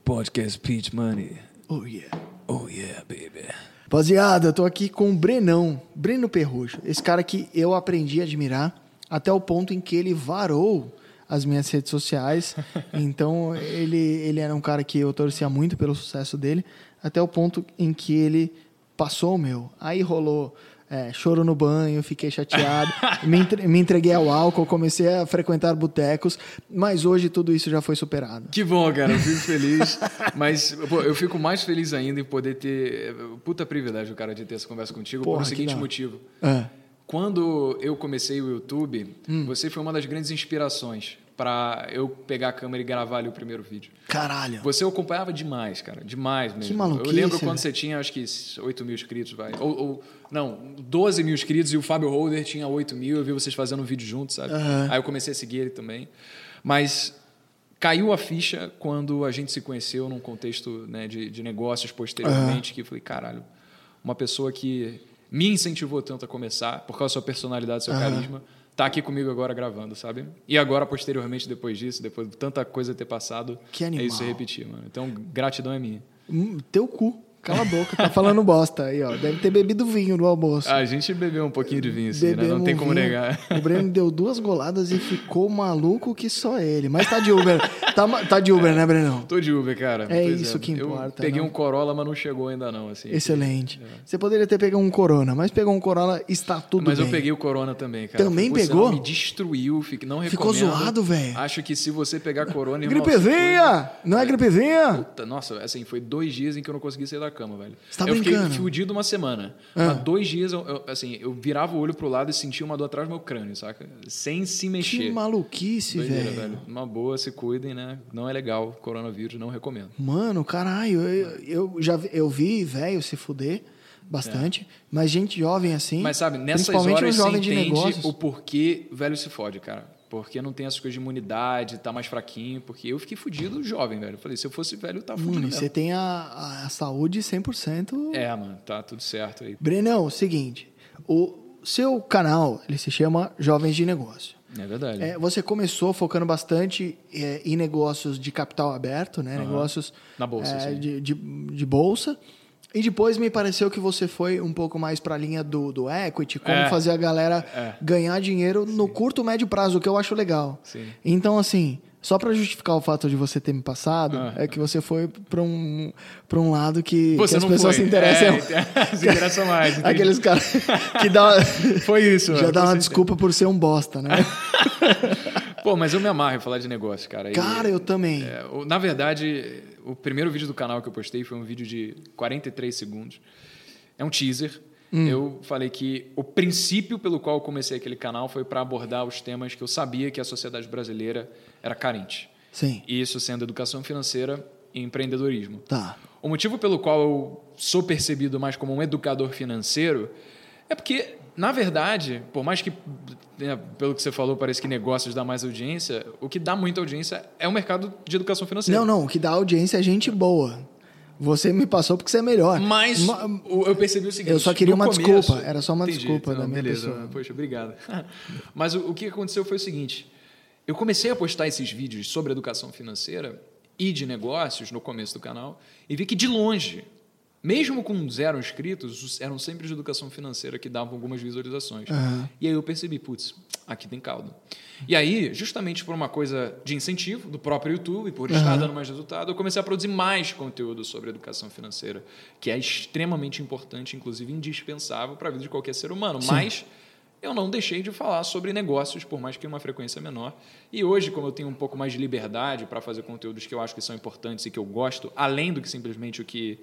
podcast Pitch Money. Oh yeah. Oh yeah, baby. Rapaziada, eu tô aqui com o Breno Perrucho. Esse cara que eu aprendi a admirar até o ponto em que ele varou as minhas redes sociais. Então, ele era um cara que eu torcia muito pelo sucesso dele, até o ponto em que ele passou o meu. Aí rolou choro no banho, fiquei chateado, me entreguei ao álcool, comecei a frequentar botecos, mas hoje tudo isso já foi superado. Que bom, cara, eu fico feliz, mas pô, eu fico mais feliz ainda em poder ter... Puta privilégio, cara, de ter essa conversa contigo, por o seguinte motivo. Quando eu comecei o YouTube, você foi uma das grandes inspirações para eu pegar a câmera e gravar ali o primeiro vídeo. Caralho. Você acompanhava demais, cara. Demais mesmo. Que maluquice. Eu lembro quando você tinha, acho que 8 mil inscritos, vai. Não, 12 mil inscritos e o Fábio Holder tinha 8 mil. Eu vi vocês fazendo um vídeo juntos, sabe? Aí eu comecei a seguir ele também. Mas caiu a ficha quando a gente se conheceu num contexto, né, de negócios posteriormente, que eu falei, caralho, uma pessoa que me incentivou tanto a começar, por causa da sua personalidade, seu carisma, tá aqui comigo agora gravando, sabe? E agora, posteriormente, depois disso, depois de tanta coisa ter passado, que animal. É isso repetir, mano. Então, gratidão é minha. Teu cu. Cala a boca, tá falando bosta aí, ó. Deve ter bebido vinho no almoço. A gente bebeu um pouquinho de vinho, sim, né? Não tem como negar. O Breno deu 2 goladas e ficou maluco que só ele. Mas tá de Uber. Tá de Uber, né, Brenão? Tô de Uber, cara. É isso que importa. Eu peguei um Corolla, mas não chegou ainda não, assim. Excelente. Você poderia ter pegado um Corona, mas pegou um Corolla, está tudo bem. Mas eu peguei o Corona também, cara. Também pegou? Me destruiu, não recomendo. Ficou zoado, velho. Acho que se você pegar Corona... irmão, gripezinha! Não é gripezinha? Puta, nossa, assim, foi 2 dias em que eu não consegui sair da cama, velho. Você tá eu fiquei brincando? fudido uma semana. Há 2 dias, eu virava o olho pro lado e sentia uma dor atrás do meu crânio, saca? Sem se mexer. Que maluquice, velho. Uma boa, se cuidem, né? Não é legal, coronavírus, não recomendo. Mano, caralho, eu vi velho se fuder bastante, mas gente jovem assim... Mas sabe, nessas horas você entende o porquê velho se fode, cara. Porque não tem essas coisas de imunidade, tá mais fraquinho. Porque eu fiquei fudido jovem, velho. Eu falei, se eu fosse velho, eu tava fudido mesmo. Você tem a saúde 100%... mano, tá tudo certo aí. Brenão, seguinte, o seu canal, ele se chama Jovens de Negócio. É verdade. Você começou focando bastante em negócios de capital aberto, né? Negócios na bolsa, sim. de bolsa. E depois me pareceu que você foi um pouco mais para a linha do equity, como fazer a galera ganhar dinheiro no curto, médio prazo, o que eu acho legal. Sim. Então, assim, só para justificar o fato de você ter me passado, é que você foi para um lado que as pessoas se interessam. Se interessam mais. Entendi. Aqueles caras que dá... Foi isso. Já dá uma desculpa por ser um bosta, né? Pô, mas eu me amarro em falar de negócio, cara. Cara, eu também. Na verdade, o primeiro vídeo do canal que eu postei foi um vídeo de 43 segundos. É um teaser. Eu falei que o princípio pelo qual eu comecei aquele canal foi para abordar os temas que eu sabia que a sociedade brasileira era carente. Sim. Isso sendo educação financeira e empreendedorismo. Tá. O motivo pelo qual eu sou percebido mais como um educador financeiro é porque, na verdade, por mais que, pelo que você falou, parece que negócios dá mais audiência, o que dá muita audiência é o mercado de educação financeira. Não, o que dá audiência é gente boa. Você me passou porque você é melhor. Mas eu percebi o seguinte... Eu só queria uma desculpa. Era só uma desculpa da minha beleza. pessoa. Poxa, obrigado. Mas o que aconteceu foi o seguinte. Eu comecei a postar esses vídeos sobre educação financeira e de negócios no começo do canal e vi que, de longe, mesmo com 0 inscritos, eram sempre de educação financeira que davam algumas visualizações. E aí eu percebi, putz, aqui tem caldo. E aí, justamente por uma coisa de incentivo do próprio YouTube, por estar dando mais resultado, eu comecei a produzir mais conteúdo sobre educação financeira, que é extremamente importante, inclusive indispensável para a vida de qualquer ser humano. Sim. Mas eu não deixei de falar sobre negócios, por mais que uma frequência menor. E hoje, como eu tenho um pouco mais de liberdade para fazer conteúdos que eu acho que são importantes e que eu gosto, além do que simplesmente o que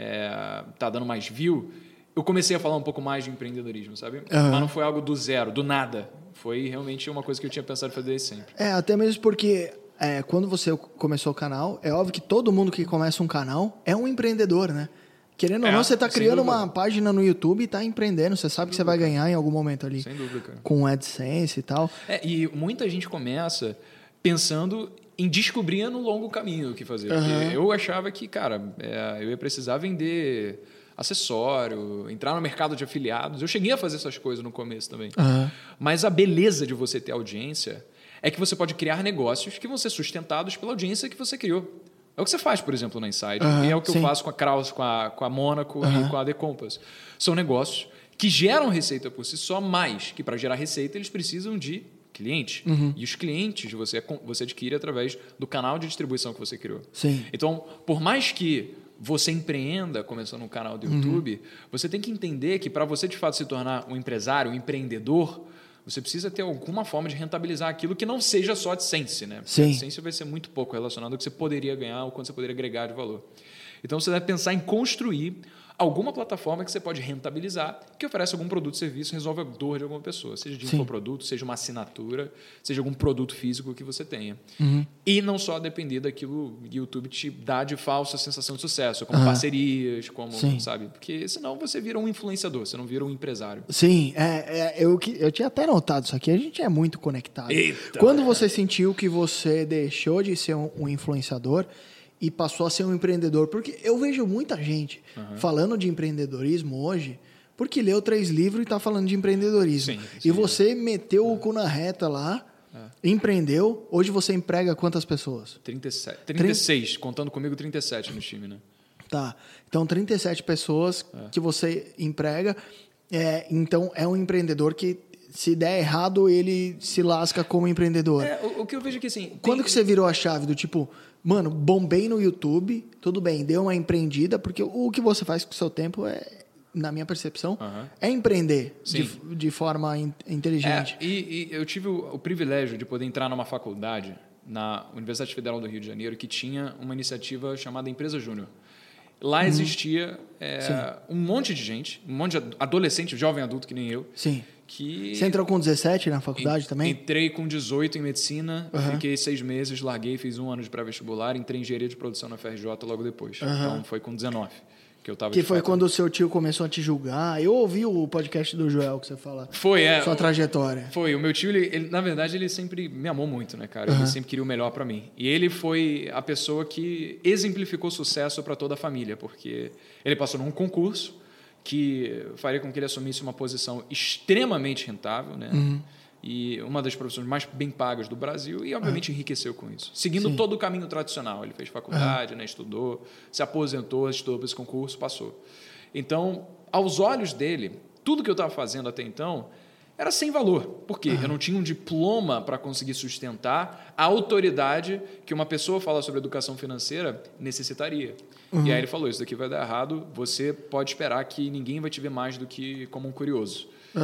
tá dando mais view, eu comecei a falar um pouco mais de empreendedorismo, sabe? Mas não foi algo do zero, do nada. Foi realmente uma coisa que eu tinha pensado em fazer sempre. Até mesmo porque quando você começou o canal, é óbvio que todo mundo que começa um canal é um empreendedor, né? Querendo ou não, você está criando uma página no YouTube e está empreendendo. Você sabe que você vai ganhar em algum momento ali. Sem dúvida, cara. Com AdSense e tal. E muita gente começa pensando em descobrir no longo caminho o que fazer. Porque eu achava que, cara, eu ia precisar vender acessório, entrar no mercado de afiliados. Eu cheguei a fazer essas coisas no começo também. Mas a beleza de você ter audiência é que você pode criar negócios que vão ser sustentados pela audiência que você criou. É o que você faz, por exemplo, na Insight. Aham, e é o que sim. eu faço com a Kraus, com a Mônaco e com a The Compass. São negócios que geram receita por si só, mas que para gerar receita eles precisam de cliente. E os clientes você adquire através do canal de distribuição que você criou. Sim. Então, por mais que você empreenda começando um canal do YouTube, você tem que entender que para você de fato se tornar um empresário, um empreendedor, você precisa ter alguma forma de rentabilizar aquilo que não seja só AdSense, né? Porque Sim. AdSense vai ser muito pouco relacionado ao que você poderia ganhar ou quanto você poderia agregar de valor. Então, você deve pensar em construir alguma plataforma que você pode rentabilizar, que oferece algum produto, serviço, resolve a dor de alguma pessoa. Seja de infoproduto, seja uma assinatura, seja algum produto físico que você tenha. E não só depender daquilo que o YouTube te dá de falsa sensação de sucesso, como parcerias, como, sabe? Porque senão você vira um influenciador, você não vira um empresário. Sim, eu tinha até notado isso aqui, a gente é muito conectado. Eita, Quando você sentiu que você deixou de ser um influenciador e passou a ser um empreendedor? Porque eu vejo muita gente falando de empreendedorismo hoje porque leu 3 livros e está falando de empreendedorismo. E você meteu o cu na reta lá, empreendeu, hoje você emprega quantas pessoas? 36, contando comigo 37 no time, né? Tá, então 37 pessoas que você emprega, então é um empreendedor que se der errado, ele se lasca como empreendedor. O que eu vejo é que assim... Quando que você virou a chave do tipo, mano, bombei no YouTube, tudo bem, deu uma empreendida, porque o que você faz com o seu tempo na minha percepção, é empreender de forma inteligente. E eu tive o privilégio de poder entrar numa faculdade na Universidade Federal do Rio de Janeiro que tinha uma iniciativa chamada Empresa Júnior. Lá existia um monte de gente, um monte de adolescente, jovem adulto que nem eu. Sim. Que você entrou com 17 na faculdade também? Entrei com 18 em medicina, fiquei 6 meses, larguei, fiz 1 ano de pré-vestibular, entrei em engenharia de produção na FRJ logo depois. Então foi com 19 que eu estava. Que foi quando o seu tio começou a te julgar. Eu ouvi o podcast do Joel que você fala. Foi, sua trajetória. Foi, o meu tio, ele, na verdade, ele sempre me amou muito, né, cara? Ele sempre queria o melhor para mim. E ele foi a pessoa que exemplificou sucesso para toda a família, porque ele passou num concurso que faria com que ele assumisse uma posição extremamente rentável, né? E uma das profissões mais bem pagas do Brasil e, obviamente, enriqueceu com isso. Seguindo todo o caminho tradicional. Ele fez faculdade, né? Estudou, se aposentou, estudou para esse concurso, passou. Então, aos olhos dele, tudo que eu estava fazendo até então era sem valor. Por quê? Eu não tinha um diploma para conseguir sustentar a autoridade que uma pessoa fala sobre educação financeira necessitaria. E aí ele falou, isso daqui vai dar errado, você pode esperar que ninguém vai te ver mais do que como um curioso.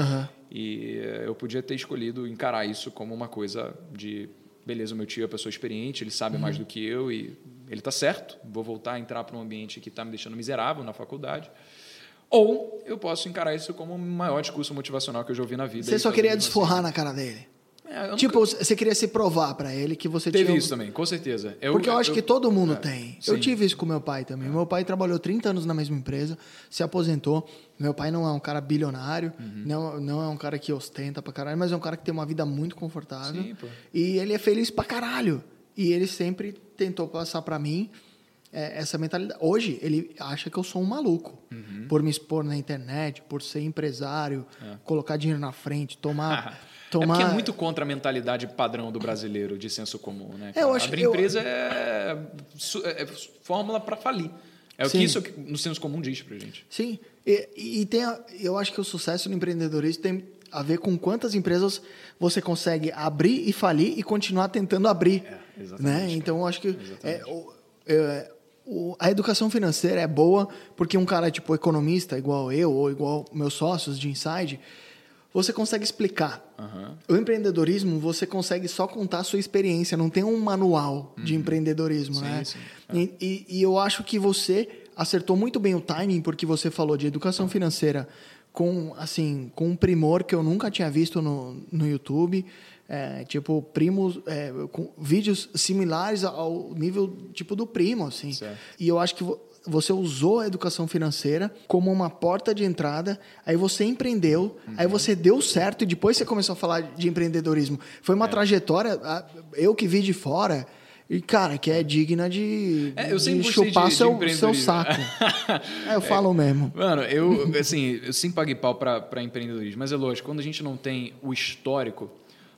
E eu podia ter escolhido encarar isso como uma coisa de, beleza, o meu tio é uma pessoa experiente, ele sabe mais do que eu e ele está certo, vou voltar a entrar para um ambiente que está me deixando miserável na faculdade. Ou eu posso encarar isso como o maior discurso motivacional que eu já ouvi na vida. Você só queria desforrar na cara dele? Tipo, você queria se provar pra ele que você Teve isso também, com certeza. Porque eu acho que todo mundo tem. Eu tive isso com meu pai também. Meu pai trabalhou 30 anos na mesma empresa, se aposentou. Meu pai não é um cara bilionário, não é um cara que ostenta pra caralho, mas é um cara que tem uma vida muito confortável. Sim, pô. E ele é feliz pra caralho. E ele sempre tentou passar pra mim essa mentalidade. Hoje, ele acha que eu sou um maluco. Por me expor na internet, por ser empresário, colocar dinheiro na frente, tomar... É porque é muito contra a mentalidade padrão do brasileiro de senso comum, né? Abrir empresa é fórmula para falir. É o que isso no senso comum diz pra gente. Sim. Eu acho que o sucesso no empreendedorismo tem a ver com quantas empresas você consegue abrir e falir e continuar tentando abrir. Né? Então, eu acho que a educação financeira é boa porque um cara tipo economista, igual eu, ou igual meus sócios de Inside, você consegue explicar. O empreendedorismo, você consegue só contar a sua experiência, não tem um manual de empreendedorismo, né? Sim. E eu acho que você acertou muito bem o timing, porque você falou de educação financeira com um primor que eu nunca tinha visto no YouTube, tipo, com vídeos similares ao nível tipo do Primo, assim. Certo. E eu acho que você usou a educação financeira como uma porta de entrada, aí você empreendeu, aí você deu certo e depois você começou a falar de empreendedorismo. Foi uma trajetória, eu que vi de fora, e cara, que é digna de chupar seu saco. Eu falo mesmo. Mano, eu sempre paguei pau para empreendedorismo, mas é lógico, quando a gente não tem o histórico,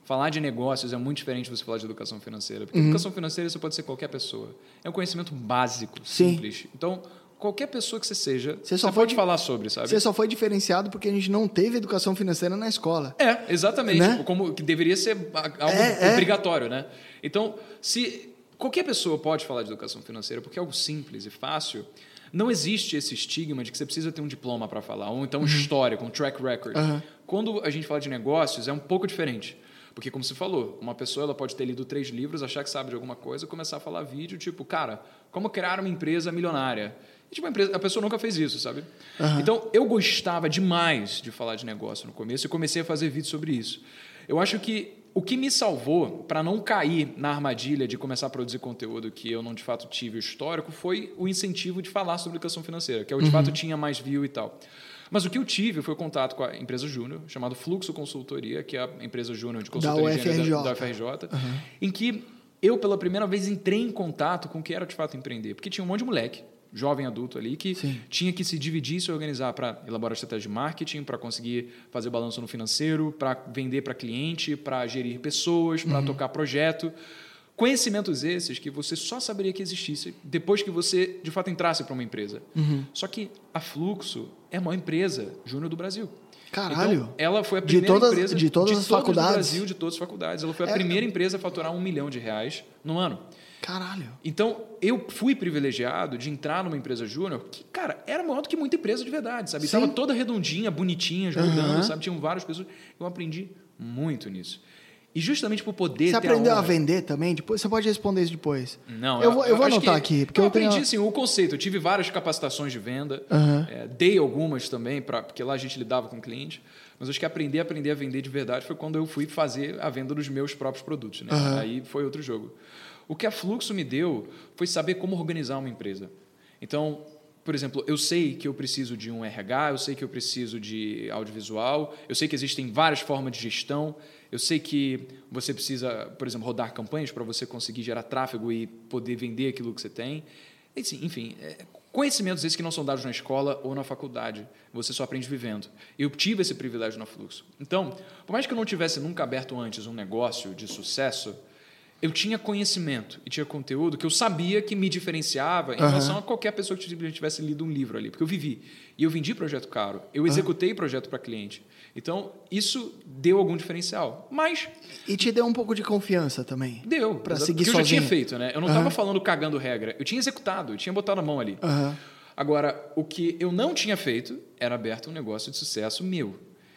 falar de negócios é muito diferente de você falar de educação financeira. Porque educação financeira você pode ser qualquer pessoa. É um conhecimento básico, simples. Então, qualquer pessoa que você seja, você pode falar sobre, sabe? Você só foi diferenciado porque a gente não teve educação financeira na escola. Exatamente. Né? Como que deveria ser algo obrigatório, né? Então, se qualquer pessoa pode falar de educação financeira porque é algo simples e fácil, não existe esse estigma de que você precisa ter um diploma para falar, ou então um histórico, um track record. Quando a gente fala de negócios, é um pouco diferente. Porque, como você falou, uma pessoa ela pode ter lido 3 livros, achar que sabe de alguma coisa, começar a falar vídeo, tipo, cara, como criar uma empresa milionária? E, tipo, a pessoa nunca fez isso, sabe? Então, eu gostava demais de falar de negócio no começo e comecei a fazer vídeos sobre isso. Eu acho que o que me salvou para não cair na armadilha de começar a produzir conteúdo que eu não, de fato, tive o histórico foi o incentivo de falar sobre educação financeira, que eu, de fato, tinha mais view e tal. Mas o que eu tive foi o contato com a empresa júnior, chamada Fluxo Consultoria, que é a empresa júnior de consultoria da UFRJ, em que eu, pela primeira vez, entrei em contato com o que era, de fato, empreender. Porque tinha um monte de moleque, jovem adulto ali, que tinha que se dividir e se organizar para elaborar estratégia de marketing, para conseguir fazer balanço no financeiro, para vender para cliente, para gerir pessoas, para tocar projeto. Conhecimentos esses que você só saberia que existisse depois que você, de fato, entrasse para uma empresa. Só que a Fluxo é a maior empresa júnior do Brasil. Caralho! Então, ela foi a primeira empresa de todas as faculdades. do Brasil, de todas as faculdades. Ela foi a primeira empresa a faturar R$1 milhão no ano. Caralho! Então, eu fui privilegiado de entrar numa empresa júnior que, cara, era maior do que muita empresa de verdade, sabe? Estava toda redondinha, bonitinha, rodando, sabe? Tinham várias pessoas. Eu aprendi muito nisso. E justamente por poder Você aprendeu a vender também? Depois, você pode responder isso depois. Não, eu vou anotar aqui. Porque eu aprendi, sim, o conceito. Eu tive várias capacitações de venda. Dei algumas também, porque lá a gente lidava com o cliente. Mas acho que aprender a vender de verdade foi quando eu fui fazer a venda dos meus próprios produtos. Né? Aí foi outro jogo. O que a Fluxo me deu foi saber como organizar uma empresa. Então, por exemplo, eu sei que eu preciso de um RH, eu sei que eu preciso de audiovisual, eu sei que existem várias formas de gestão, eu sei que você precisa, por exemplo, rodar campanhas para você conseguir gerar tráfego e poder vender aquilo que você tem. Enfim, conhecimentos esses que não são dados na escola ou na faculdade. Você só aprende vivendo. Eu tive esse privilégio na Fluxo. Então, por mais que eu não tivesse nunca aberto antes um negócio de sucesso, eu tinha conhecimento e tinha conteúdo que eu sabia que me diferenciava em relação a qualquer pessoa que tivesse lido um livro ali. Porque eu vivi. E eu vendi projeto caro. Eu executei projeto para cliente. Então, isso deu algum diferencial. Mas... E te deu um pouco de confiança também? Deu. Para seguir sozinho. Porque eu já tinha feito, né? Eu não estava falando cagando regra. Eu tinha executado. Eu tinha botado a mão ali. Agora, o que eu não tinha feito era aberto um negócio de sucesso meu.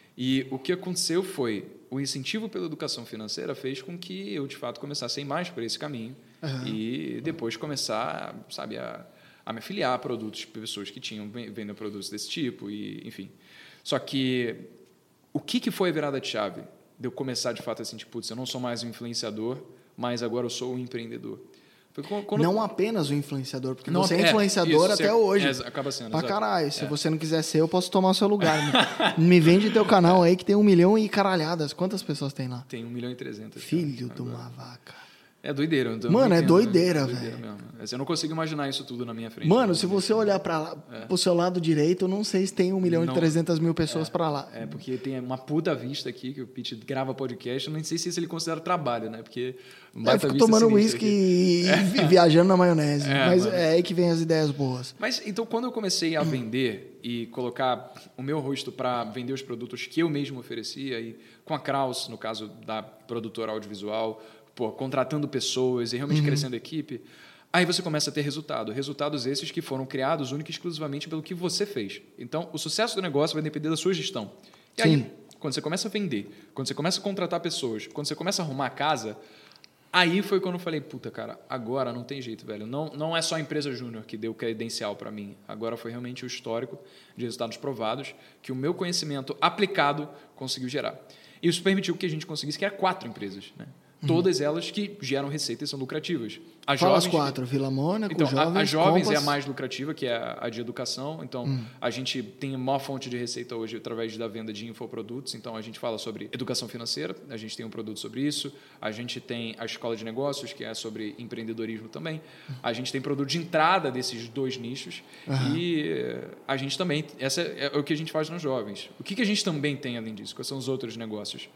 E o que aconteceu foi... O incentivo pela educação financeira fez com que eu, de fato, começasse a ir mais por esse caminho e depois começar, sabe, a me afiliar a produtos, pessoas que vendem produtos desse tipo, e enfim. Só que o que foi a virada de chave de eu começar, de fato, a sentir, putz, eu não sou mais um influenciador, mas agora eu sou um empreendedor. Não apenas o influenciador, porque você é influenciador até hoje. Acaba sendo. Pra caralho. Se você não quiser ser, eu posso tomar o seu lugar. Me vende teu canal aí que tem 1 milhão e caralhadas. Quantas pessoas tem lá? Tem 1.300.000. Filho de uma vaca. É doideira. Mano, é doideira, velho. Eu não consigo imaginar isso tudo na minha frente. Mano, se você olhar pro seu lado direito, eu não sei se tem 1.300.000 pessoas pra lá. Porque tem uma puta vista aqui, que o Pete grava podcast, eu nem sei se isso ele considera trabalho, né? Porque eu fico tomando uísque e viajando na maionese. Mas é aí que vem as ideias boas. Mas, então, quando eu comecei a vender e colocar o meu rosto para vender os produtos que eu mesmo oferecia, e com a Kraus, no caso da produtora audiovisual, contratando pessoas e realmente crescendo a equipe, aí você começa a ter resultados esses que foram criados única e exclusivamente pelo que você fez. Então, o sucesso do negócio vai depender da sua gestão. E aí, quando você começa a vender, quando você começa a contratar pessoas, quando você começa a arrumar a casa, aí foi quando eu falei, puta, cara, agora não tem jeito, velho. Não é só a empresa júnior que deu credencial para mim. Agora foi realmente o histórico de resultados provados que o meu conhecimento aplicado conseguiu gerar. E isso permitiu que a gente conseguisse criar 4 empresas, né? Todas elas que geram receita e são lucrativas. Fala as 4, Vila Mônaco, então, Jovens, a Jovens Compass. é a mais lucrativa, que é a de educação. Então, a gente tem a maior fonte de receita hoje através da venda de infoprodutos. Então, a gente fala sobre educação financeira, a gente tem um produto sobre isso. A gente tem a escola de negócios, que é sobre empreendedorismo também. A gente tem produto de entrada desses 2 nichos. E a gente também... Essa é o que a gente faz nos Jovens. O que a gente também tem além disso? Quais são os outros negócios?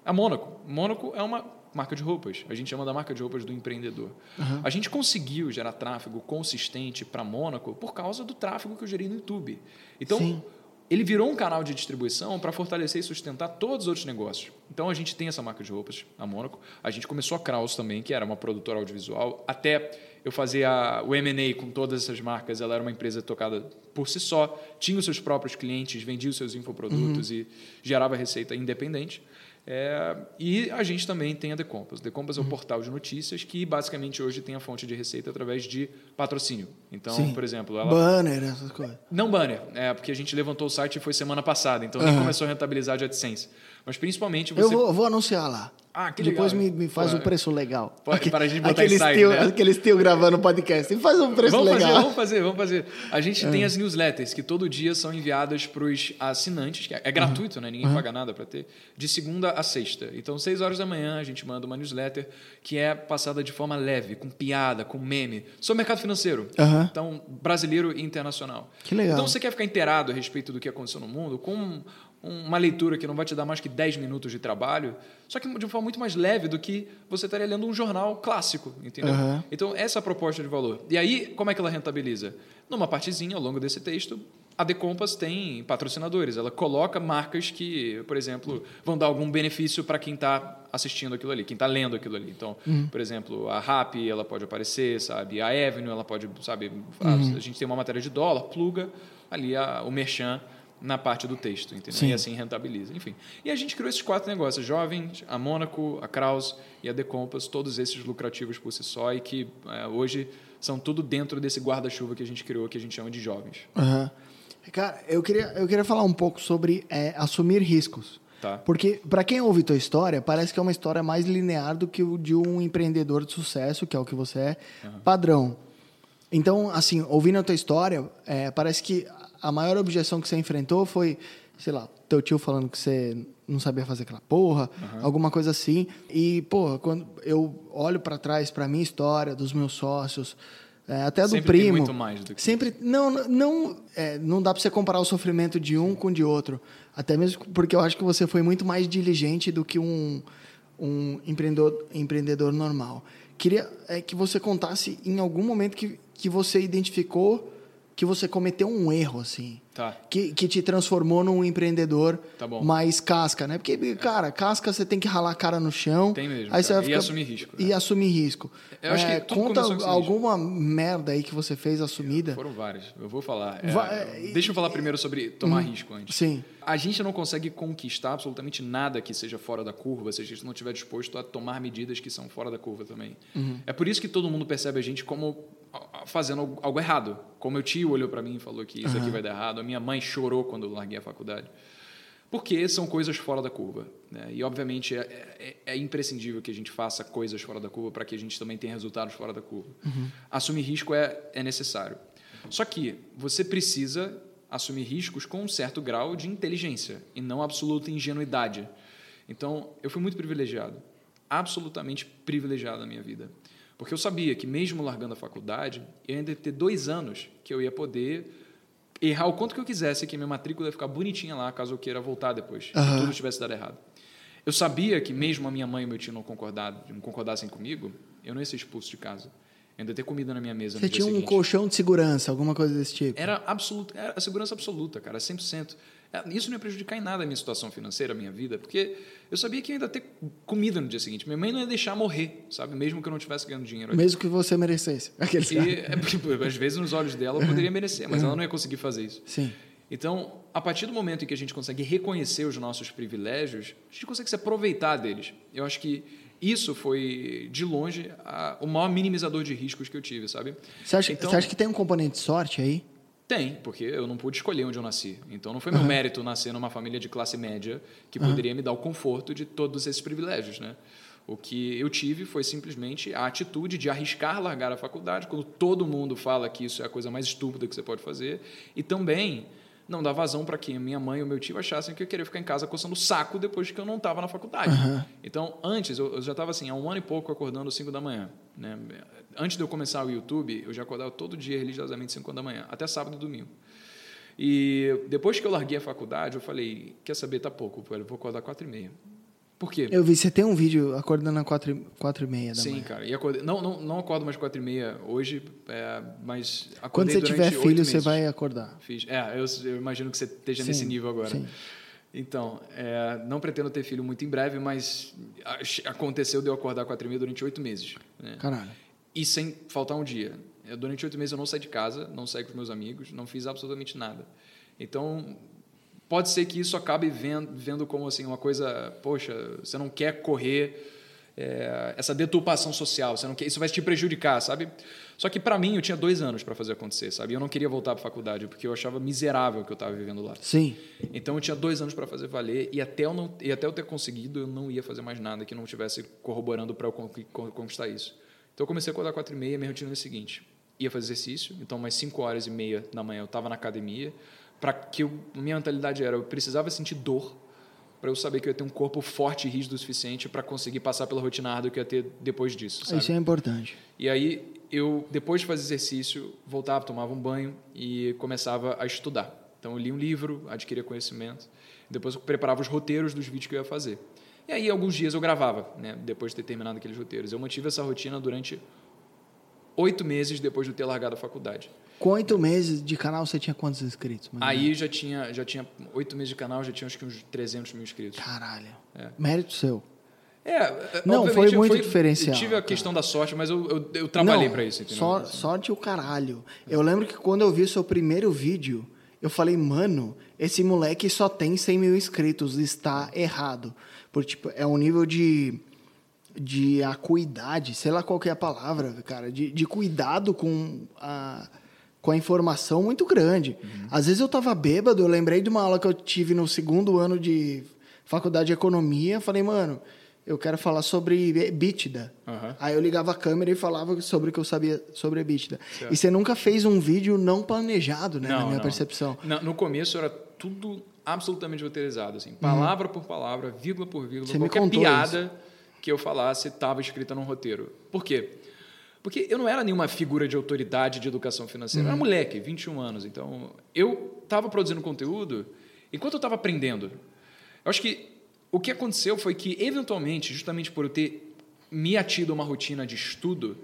A Mônaco. Mônaco é uma marca de roupas. A gente chama da marca de roupas do empreendedor. A gente conseguiu gerar tráfego consistente para Mônaco por causa do tráfego que eu gerei no YouTube. Então, Sim. ele virou um canal de distribuição para fortalecer e sustentar todos os outros negócios. Então, a gente tem essa marca de roupas, a Mônaco. A gente começou a Kraus também, que era uma produtora audiovisual. Até eu fazia o M&A com todas essas marcas. Ela era uma empresa tocada por si só, tinha os seus próprios clientes, vendia os seus infoprodutos e gerava receita independente. E a gente também tem a The Compass. The Compass é o portal de notícias que basicamente hoje tem a fonte de receita através de patrocínio. Então, Sim. por exemplo... Banner, essas coisas. Não banner, porque a gente levantou o site e foi semana passada, então nem começou a rentabilizar de AdSense. Mas principalmente você... Eu vou anunciar lá. Que Depois legal. me faz um preço legal. Para a gente botar insight, né? Aqueles tio gravando podcast. Me faz um preço legal. Vamos fazer. A gente tem as newsletters, que todo dia são enviadas para os assinantes, que é gratuito, né? Ninguém paga nada para ter, de segunda a sexta. Então, 6 horas da manhã, a gente manda uma newsletter que é passada de forma leve, com piada, com meme, sobre mercado financeiro. Então, brasileiro e internacional. Que legal. Então, você quer ficar inteirado a respeito do que aconteceu no mundo, com uma leitura que não vai te dar mais que 10 minutos de trabalho, só que de uma forma muito mais leve do que você estaria lendo um jornal clássico, entendeu? Então, essa é a proposta de valor. E aí, como é que ela rentabiliza? Numa partezinha, ao longo desse texto, a The Compass tem patrocinadores. Ela coloca marcas que, por exemplo, vão dar algum benefício para quem está assistindo aquilo ali, quem está lendo aquilo ali. Então, por exemplo, a Rappi, ela pode aparecer, sabe? A Avenue, ela pode, sabe? A gente tem uma matéria de dólar, pluga ali o merchan na parte do texto, entendeu? Sim. E assim rentabiliza, enfim. E a gente criou esses 4 negócios, Jovens, a Mônaco, a Kraus e a The Compass, todos esses lucrativos por si só e que hoje são tudo dentro desse guarda-chuva que a gente criou, que a gente chama de Jovens. Cara, eu queria falar um pouco sobre assumir riscos. Tá. Porque, para quem ouve tua história, parece que é uma história mais linear do que o de um empreendedor de sucesso, que é o que você é, padrão. Então, assim, ouvindo a tua história, parece que a maior objeção que você enfrentou foi, sei lá, teu tio falando que você não sabia fazer aquela porra, alguma coisa assim. E, porra, quando eu olho para trás, para minha história, dos meus sócios, até sempre do primo... Tem muito mais do que sempre isso. Não dá para você comparar o sofrimento de um com o de outro. Até mesmo porque eu acho que você foi muito mais diligente do que um empreendedor normal. Queria que você contasse em algum momento que você identificou que você cometeu um erro, assim. Tá. Que te transformou num empreendedor mais casca, né? Porque, cara, casca você tem que ralar a cara no chão. Tem mesmo. Aí você vai e assumir risco. E assumir risco. Eu acho que tudo conta começou com alguma merda aí que você fez assumida. Foram várias. Eu vou falar. Deixa eu falar primeiro sobre tomar risco antes. Sim. A gente não consegue conquistar absolutamente nada que seja fora da curva se a gente não estiver disposto a tomar medidas que são fora da curva também. É por isso que todo mundo percebe a gente como fazendo algo errado. Como meu tio olhou para mim e falou que isso aqui vai dar errado. A minha mãe chorou quando eu larguei a faculdade. Porque são coisas fora da curva, né? E, obviamente, é imprescindível que a gente faça coisas fora da curva para que a gente também tenha resultados fora da curva. Assumir risco é necessário. Só que você precisa assumir riscos com um certo grau de inteligência e não absoluta ingenuidade. Então, eu fui muito privilegiado, absolutamente privilegiado na minha vida. Porque eu sabia que, mesmo largando a faculdade, eu ainda ia ter 2 anos que eu ia poder errar o quanto que eu quisesse, que minha matrícula ia ficar bonitinha lá, caso eu queira voltar depois, se tudo tivesse dado errado. Eu sabia que, mesmo a minha mãe e meu tio não concordassem comigo, eu não ia ser expulso de casa. Eu ainda ia ter comida na minha mesa no dia seguinte. Você tinha um colchão de segurança, alguma coisa desse tipo? Era a segurança absoluta, cara, 100%. Isso não ia prejudicar em nada a minha situação financeira, a minha vida, porque eu sabia que eu ainda ia ter comida no dia seguinte. Minha mãe não ia deixar morrer, sabe? Mesmo que eu não estivesse ganhando dinheiro. Mesmo que você merecesse. Porque, às vezes, nos olhos dela, eu poderia merecer, mas ela não ia conseguir fazer isso. Sim. Então, a partir do momento em que a gente consegue reconhecer os nossos privilégios, a gente consegue se aproveitar deles. Eu acho que isso foi, de longe, o maior minimizador de riscos que eu tive, sabe? Você acha que tem um componente de sorte aí? Tem, porque eu não pude escolher onde eu nasci. Então, não foi meu mérito nascer numa família de classe média que poderia me dar o conforto de todos esses privilégios, né? O que eu tive foi simplesmente a atitude de arriscar largar a faculdade, quando todo mundo fala que isso é a coisa mais estúpida que você pode fazer, e também não dar vazão para que minha mãe ou meu tio achassem que eu queria ficar em casa coçando o saco depois que eu não estava na faculdade. Então, antes, eu já estava assim, há 1 ano e pouco acordando às 5 da manhã. Né? Antes de eu começar o YouTube, eu já acordava todo dia religiosamente às 5 da manhã, até sábado e domingo. E depois que eu larguei a faculdade, eu falei, quer saber, tá pouco, eu vou acordar 4h30. Por quê? Eu vi, você tem um vídeo acordando às 4h30 da Sim, manhã. cara. E acordei, não acordo mais 4h30 hoje, mas Quando acordei você durante tiver 8 filho, meses. você vai acordar. Eu imagino que você esteja Sim, nesse nível agora. sim. Então, não pretendo ter filho muito em breve, mas aconteceu de eu acordar 4h30 durante 8 meses. Né? Caralho. E sem faltar um dia. Durante 8 meses eu não saí de casa, não saí com os meus amigos, não fiz absolutamente nada. Então, pode ser que isso acabe vendo como assim, uma coisa, poxa, você não quer correr essa deturpação social, você não quer, isso vai te prejudicar, sabe? Só que para mim eu tinha 2 anos para fazer acontecer, sabe? Eu não queria voltar para a faculdade porque eu achava miserável o que eu estava vivendo lá. Sim. Então eu tinha 2 anos para fazer valer e até eu ter conseguido eu não ia fazer mais nada que não estivesse corroborando para eu conquistar isso. Então eu comecei a acordar 4h30, minha rotina é a seguinte: ia fazer exercício, então umas 5h30 da manhã eu estava na academia, para que minha mentalidade era, eu precisava sentir dor para eu saber que eu ia ter um corpo forte e rígido o suficiente para conseguir passar pela rotina árdua que eu ia ter depois disso, sabe? Isso é importante. E aí eu, depois de fazer exercício, voltava, tomava um banho e começava a estudar. Então eu li um livro, adquiria conhecimento, depois eu preparava os roteiros dos vídeos que eu ia fazer. E aí alguns dias eu gravava, né, depois de ter terminado aqueles roteiros. Eu mantive essa rotina durante 8 meses depois de eu ter largado a faculdade. Com 8 meses de canal, você tinha quantos inscritos? Aí já tinha 8 meses de canal, já tinha acho que uns 300 mil inscritos. Caralho. Mérito seu. Não, foi muito diferencial. Eu tive a questão da sorte, mas eu trabalhei para isso, entendeu? Sorte o caralho. Eu lembro que quando eu vi o seu primeiro vídeo, eu falei, mano, esse moleque só tem 100 mil inscritos, está errado. Porque, tipo, é um nível de acuidade, sei lá qual que é a palavra, cara, de cuidado com a informação muito grande. Uhum. Às vezes eu tava bêbado, eu lembrei de uma aula que eu tive no 2º ano de faculdade de economia, falei, mano, eu quero falar sobre EBITDA. Uhum. Aí eu ligava a câmera e falava sobre o que eu sabia sobre EBITDA. Certo. E você nunca fez um vídeo não planejado, né, na minha percepção. No começo era tudo absolutamente roteirizado, assim, palavra por palavra, vírgula por vírgula, você qualquer piada que eu falasse estava escrita num roteiro. Por quê? Porque eu não era nenhuma figura de autoridade de educação financeira. Eu era moleque, 21 anos. Então, eu estava produzindo conteúdo enquanto eu estava aprendendo. Eu acho que o que aconteceu foi que, eventualmente, justamente por eu ter me atido a uma rotina de estudo,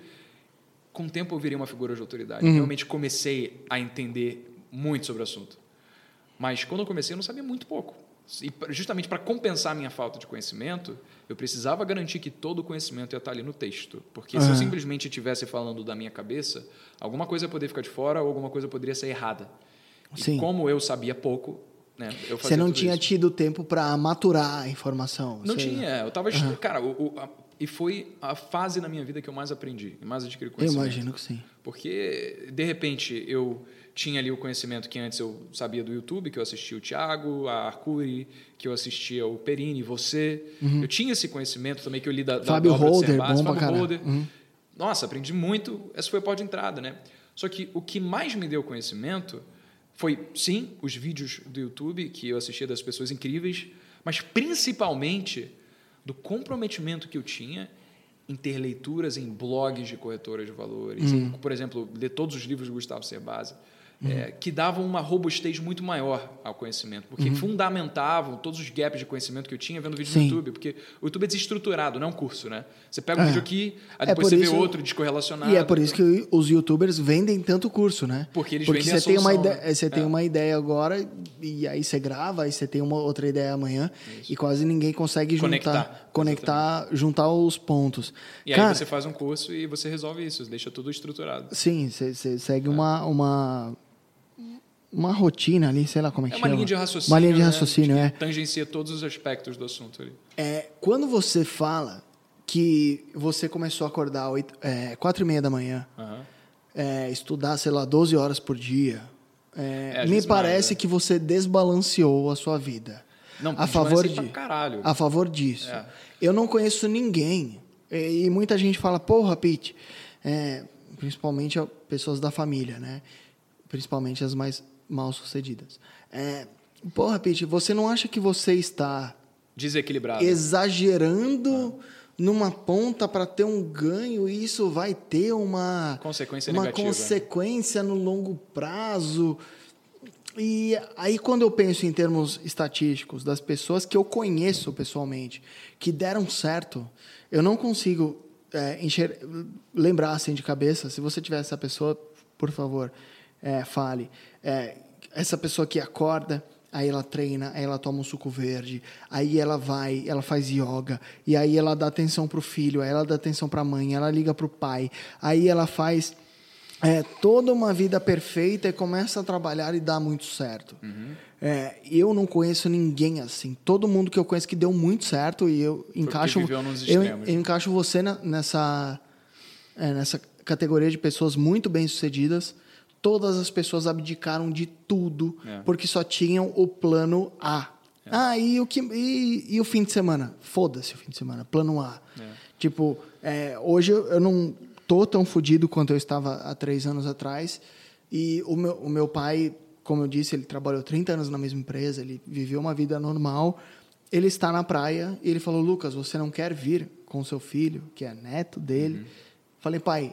com o tempo eu virei uma figura de autoridade. Realmente comecei a entender muito sobre o assunto. Mas, quando eu comecei, eu não sabia muito pouco. E justamente para compensar a minha falta de conhecimento, eu precisava garantir que todo o conhecimento ia estar ali no texto. Porque se eu simplesmente estivesse falando da minha cabeça, alguma coisa ia poder ficar de fora ou alguma coisa poderia ser errada. Sim. E como eu sabia pouco, né, eu fazia Você não tinha isso. tido tempo para maturar a informação. Não tinha. Eu estava... Cara, e foi a fase na minha vida que eu mais aprendi, mais adquiri conhecimento. Eu imagino que sim. Porque, de repente, eu tinha ali o conhecimento que antes eu sabia do YouTube, que eu assistia o Thiago, a Arcuri, que eu assistia o Perini, você. Eu tinha esse conhecimento também que eu li da Fábio Holder, bom pra caralho. Nossa, aprendi muito. Essa foi a porta de entrada, né? Só que o que mais me deu conhecimento foi, sim, os vídeos do YouTube que eu assistia das pessoas incríveis, mas principalmente do comprometimento que eu tinha em ter leituras em blogs de corretoras de valores, em, por exemplo, ler todos os livros do Gustavo Cerbasi, que davam uma robustez muito maior ao conhecimento, porque fundamentavam todos os gaps de conhecimento que eu tinha vendo vídeo no YouTube, porque o YouTube é desestruturado, não é um curso, né? Você pega um vídeo aqui, aí depois você vê outro descorrelacionado. E é por isso que os YouTubers vendem tanto curso, né? Porque eles vendem a solução, você tem uma ideia agora e aí você grava, aí você tem uma outra ideia amanhã e quase ninguém consegue juntar os pontos. E aí você faz um curso e você resolve isso, deixa tudo estruturado. Sim, você segue uma rotina ali, sei lá como é que chama. Uma linha de raciocínio. Uma linha de raciocínio, que tangencia todos os aspectos do assunto ali. Quando você fala que você começou a acordar 4h30 da manhã, estudar, sei lá, 12 horas por dia, me parece que você desbalanceou a sua vida. Não, a favor pra caralho. A favor disso. Eu não conheço ninguém, e muita gente fala, porra, Pete, principalmente pessoas da família, né? Principalmente as mais mal-sucedidas. Porra, Pete, você não acha que você está desequilibrado, exagerando numa ponta para ter um ganho e isso vai ter uma consequência negativa, consequência no longo prazo? E aí, quando eu penso em termos estatísticos das pessoas que eu conheço pessoalmente, que deram certo, eu não consigo lembrar assim de cabeça. Se você tiver essa pessoa, por favor, fale. Essa pessoa que acorda, aí ela treina, aí ela toma um suco verde, aí ela faz yoga, e aí ela dá atenção para o filho, aí ela dá atenção para a mãe, ela liga para o pai, aí ela faz... toda uma vida perfeita e começa a trabalhar e dá muito certo. Uhum. Eu não conheço ninguém assim. Todo mundo que eu conheço que deu muito certo e eu encaixo... Eu encaixo você nessa categoria de pessoas muito bem-sucedidas. Todas as pessoas abdicaram de tudo porque só tinham o plano A. E o fim de semana? Foda-se o fim de semana. Plano A. Tipo, hoje eu não... tô tão fodido quanto eu estava há 3 anos atrás. E o meu pai, como eu disse, ele trabalhou 30 anos na mesma empresa, ele viveu uma vida normal. Ele está na praia e ele falou, Lucas, você não quer vir com seu filho, que é neto dele? Falei, pai,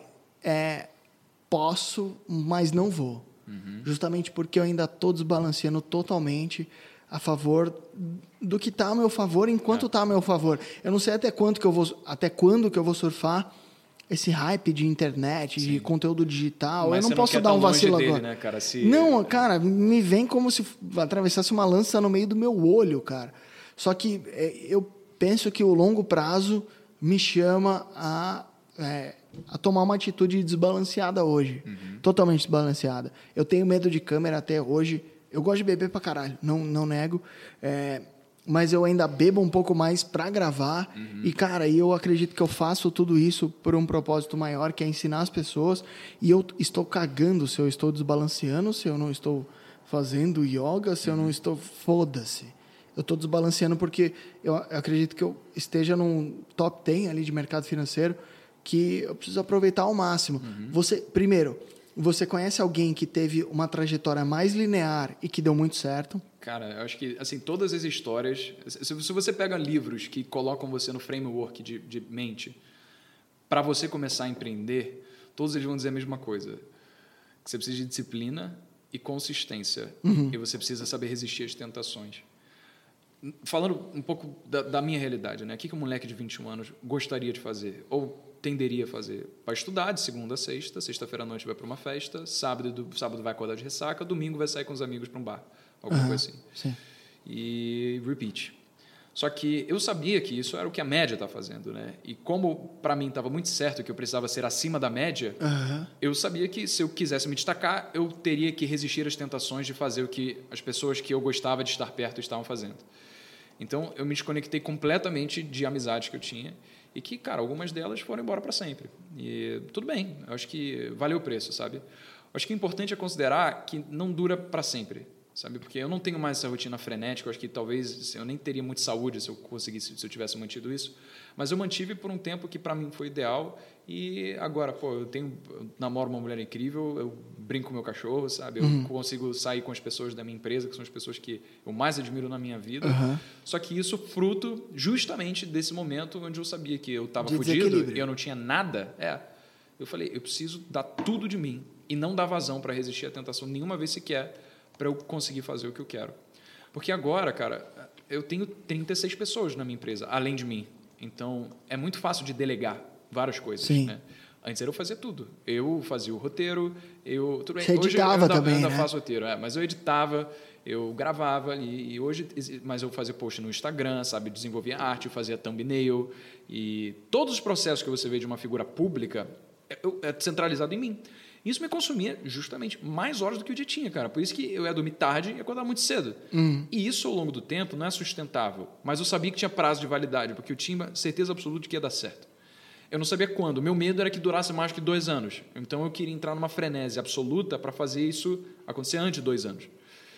posso, mas não vou. Justamente porque eu ainda estou desbalanceando totalmente a favor do que está a meu favor, enquanto está a meu favor. Eu não sei até quando que eu vou surfar esse hype de internet, de conteúdo digital. Mas eu não posso dar um vacilo agora. Né, cara? Não, cara, me vem como se atravessasse uma lança no meio do meu olho, cara. Só que eu penso que o longo prazo me chama a tomar uma atitude desbalanceada hoje. Totalmente desbalanceada. Eu tenho medo de câmera até hoje. Eu gosto de beber pra caralho, não nego. Mas eu ainda bebo um pouco mais para gravar. E, cara, eu acredito que eu faço tudo isso por um propósito maior, que é ensinar as pessoas. E eu estou cagando se eu estou desbalanceando, se eu não estou fazendo yoga, se eu não estou... Foda-se. Eu estou desbalanceando porque eu acredito que eu esteja num top 10 ali de mercado financeiro que eu preciso aproveitar ao máximo. Primeiro, você conhece alguém que teve uma trajetória mais linear e que deu muito certo? Cara, eu acho que assim, todas as histórias... Se você pega livros que colocam você no framework de mente, para você começar a empreender, todos eles vão dizer a mesma coisa. Que você precisa de disciplina e consistência. E você precisa saber resistir às tentações. Falando um pouco da minha realidade, né? O que um moleque de 21 anos gostaria de fazer? Ou tenderia a fazer? Vai estudar de segunda a sexta, sexta-feira à noite vai para uma festa, sábado vai acordar de ressaca, domingo vai sair com os amigos para um bar. Alguma coisa assim. Sim. E repeat. Só que eu sabia que isso era o que a média está fazendo, né? E como para mim estava muito certo que eu precisava ser acima da média, eu sabia que se eu quisesse me destacar, eu teria que resistir às tentações de fazer o que as pessoas que eu gostava de estar perto estavam fazendo. Então, eu me desconectei completamente de amizades que eu tinha e que, cara, algumas delas foram embora para sempre. E tudo bem, eu acho que valeu o preço, sabe? Eu acho que o importante é considerar que não dura para sempre. Sabe? Porque eu não tenho mais essa rotina frenética, eu acho que talvez eu nem teria muita saúde se eu tivesse mantido isso, mas eu mantive por um tempo que para mim foi ideal e agora, eu namoro uma mulher incrível, eu brinco com meu cachorro, sabe? Eu consigo sair com as pessoas da minha empresa, que são as pessoas que eu mais admiro na minha vida, só que isso fruto justamente desse momento onde eu sabia que eu estava fodido e eu não tinha nada, eu falei, eu preciso dar tudo de mim e não dar vazão para resistir à tentação nenhuma vez sequer, para eu conseguir fazer o que eu quero. Porque agora, cara, eu tenho 36 pessoas na minha empresa, além de mim. Então, é muito fácil de delegar várias coisas. Né? Antes eu fazia tudo. Eu fazia o roteiro, Você editava também, eu ainda né? faço roteiro, mas eu editava, eu gravava ali, mas eu fazia post no Instagram, sabe? Desenvolvia arte, fazia thumbnail. E todos os processos que você vê de uma figura pública é centralizado em mim. Isso me consumia justamente mais horas do que o dia tinha, cara. Por isso que eu ia dormir tarde e acordar muito cedo. E isso, ao longo do tempo, não é sustentável. Mas eu sabia que tinha prazo de validade, porque eu tinha certeza absoluta de que ia dar certo. Eu não sabia quando. O meu medo era que durasse mais que 2 anos. Então, eu queria entrar numa frenese absoluta para fazer isso acontecer antes de 2 anos.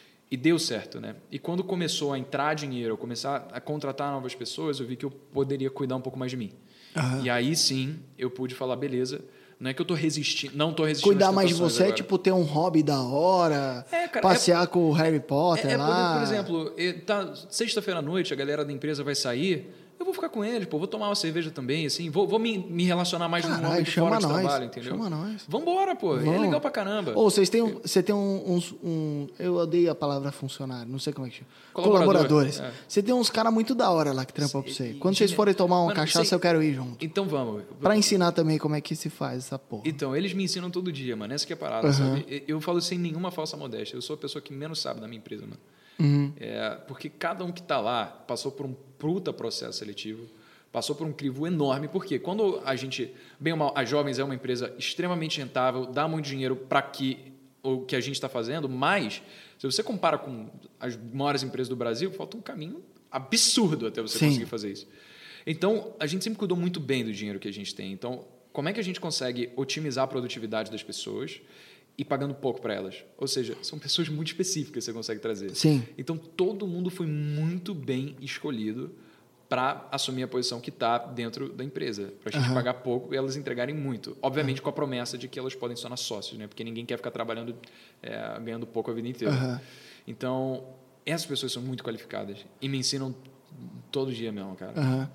E deu certo, né? E quando começou a entrar dinheiro, eu começar a contratar novas pessoas, eu vi que eu poderia cuidar um pouco mais de mim. E aí, sim, eu pude falar, beleza... Não é que eu estou resistindo, não estou resistindo. Cuidar mais de você é tipo ter um hobby da hora, cara, passear com o Harry Potter lá. Por exemplo, sexta-feira à noite a galera da empresa vai sair, eu vou ficar com eles, pô, vou tomar uma cerveja também, assim, vou me relacionar mais no Caralho, âmbito chama fora de nós, trabalho, entendeu? chama nós. Vambora, pô, é Vamos. legal pra caramba. Ou você tem eu odeio a palavra funcionário, não sei como é que chama. Colaborador, Colaboradores. é. Você tem uns caras muito da hora lá que trampam pra você. Quando vocês Gene- forem tomar uma Mano, cachaça, sei- eu quero ir junto. Então vamos. Pra ensinar também como é que se faz essa porra. Então, eles me ensinam todo dia, mano. Essa que é a parada, sabe? Eu falo sem nenhuma falsa modéstia. Eu sou a pessoa que menos sabe da minha empresa, mano. Porque cada um que tá lá passou por um puta processo seletivo, passou por um crivo enorme. Porque quando a gente, bem ou mal, a Jovens é uma empresa extremamente rentável, dá muito dinheiro para o que a gente está fazendo, mas se você compara com as maiores empresas do Brasil, falta um caminho absurdo até você Sim. conseguir fazer isso. Então, a gente sempre cuidou muito bem do dinheiro que a gente tem. Então, como é que a gente consegue otimizar a produtividade das pessoas e pagando pouco para elas? Ou seja, são pessoas muito específicas que você consegue trazer. Sim. Então, todo mundo foi muito bem escolhido para assumir a posição que está dentro da empresa. Para a gente pagar pouco e elas entregarem muito. Obviamente, com a promessa de que elas podem se tornar sócios, né? Porque ninguém quer ficar trabalhando, ganhando pouco a vida inteira. Então, essas pessoas são muito qualificadas e me ensinam todo dia mesmo, cara.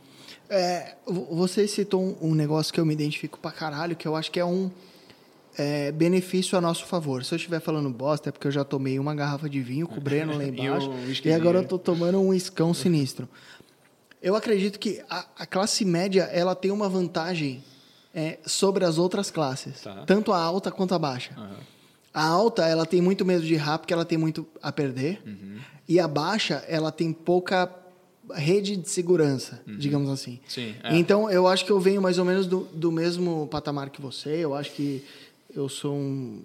Você citou um negócio que eu me identifico pra caralho, que eu acho que é um benefício a nosso favor. Se eu estiver falando bosta, é porque eu já tomei uma garrafa de vinho com o Breno lá embaixo e agora eu tô tomando um iscão sinistro. Eu acredito que a classe média ela tem uma vantagem sobre as outras classes, tanto a alta quanto a baixa. A alta ela tem muito medo de errar porque ela tem muito a perder, e a baixa ela tem pouca rede de segurança, digamos assim. Sim, Então, eu acho que eu venho mais ou menos do mesmo patamar que você. Eu acho que eu sou um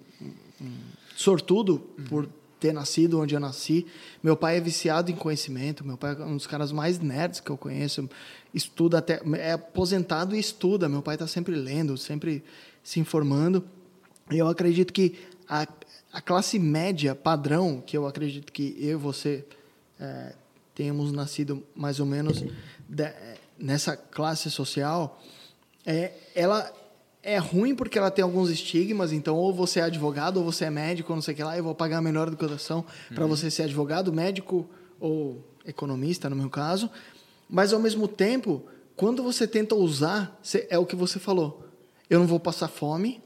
sortudo por ter nascido onde eu nasci. Meu pai é viciado em conhecimento. Meu pai é um dos caras mais nerds que eu conheço. Estuda até... É aposentado e estuda. Meu pai está sempre lendo, sempre se informando. E eu acredito que a classe média padrão, que eu acredito que eu e você... tenhamos nascido mais ou menos nessa classe social, ela é ruim porque ela tem alguns estigmas. Então, ou você é advogado, ou você é médico, ou não sei o que lá, eu vou pagar a menor educação para você ser advogado, médico ou economista, no meu caso. Mas, ao mesmo tempo, quando você tenta usar, é o que você falou. Eu não vou passar fome.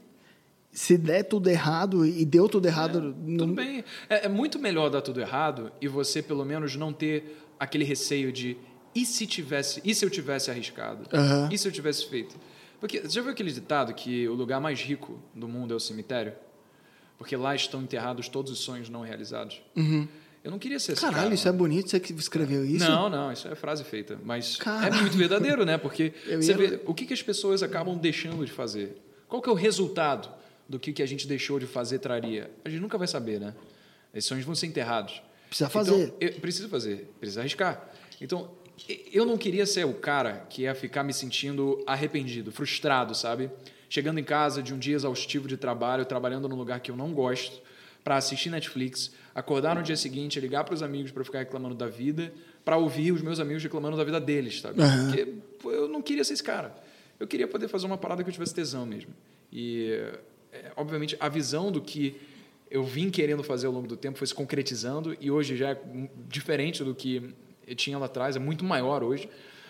Se der tudo errado e deu tudo errado... Tudo bem. É muito melhor dar tudo errado e você, pelo menos, não ter aquele receio de e se eu tivesse arriscado? E se eu tivesse feito? Porque você já viu aquele ditado que o lugar mais rico do mundo é o cemitério? Porque lá estão enterrados todos os sonhos não realizados. Eu não queria ser esse cara. Caralho, isso é bonito. Você que escreveu isso? Não, isso é frase feita. Mas é muito verdadeiro, né? Porque você vê o que as pessoas acabam deixando de fazer. Qual que é o resultado do que a gente deixou de fazer traria? A gente nunca vai saber, né? Esses sonhos vão ser enterrados. Precisa fazer. Então, preciso fazer, precisa arriscar. Então, eu não queria ser o cara que ia ficar me sentindo arrependido, frustrado, sabe? Chegando em casa de um dia exaustivo de trabalho, trabalhando num lugar que eu não gosto, para assistir Netflix, acordar no dia seguinte, ligar para os amigos para ficar reclamando da vida, para ouvir os meus amigos reclamando da vida deles, sabe? Porque eu não queria ser esse cara. Eu queria poder fazer uma parada que eu tivesse tesão mesmo. E, obviamente, a visão do que eu vim querendo fazer ao longo do tempo foi se concretizando e hoje já é diferente do que eu tinha lá atrás, é muito maior hoje,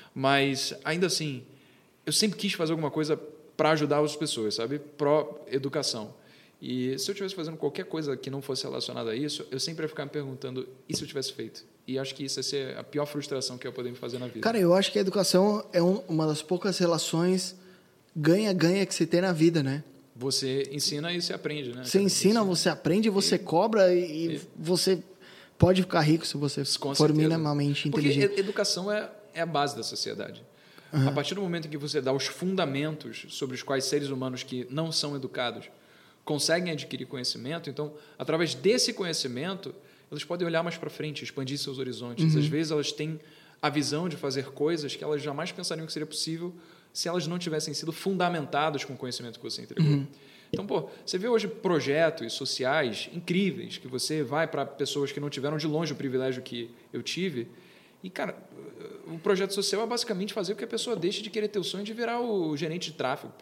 mas ainda assim, eu sempre quis fazer alguma coisa para ajudar as pessoas, sabe? Pró-educação. E se eu estivesse fazendo qualquer coisa que não fosse relacionada a isso, eu sempre ia ficar me perguntando, e se eu tivesse feito? E acho que isso ia ser a pior frustração que eu ia poder me fazer na vida. Cara, eu acho que a educação é uma das poucas relações ganha-ganha que você tem na vida, né? Você ensina e você aprende, né? Você ensina, você aprende, você cobra e você pode ficar rico se você for minimamente inteligente. Porque educação é a base da sociedade. A partir do momento em que você dá os fundamentos sobre os quais seres humanos que não são educados conseguem adquirir conhecimento, então, através desse conhecimento, elas podem olhar mais para frente, expandir seus horizontes. Às vezes, elas têm a visão de fazer coisas que elas jamais pensariam que seria possível se elas não tivessem sido fundamentadas com o conhecimento que você entregou. Então, você vê hoje projetos sociais incríveis que você vai para pessoas que não tiveram de longe o privilégio que eu tive. E, cara, o projeto social é basicamente fazer com que a pessoa deixe de querer ter o sonho de virar o gerente de tráfego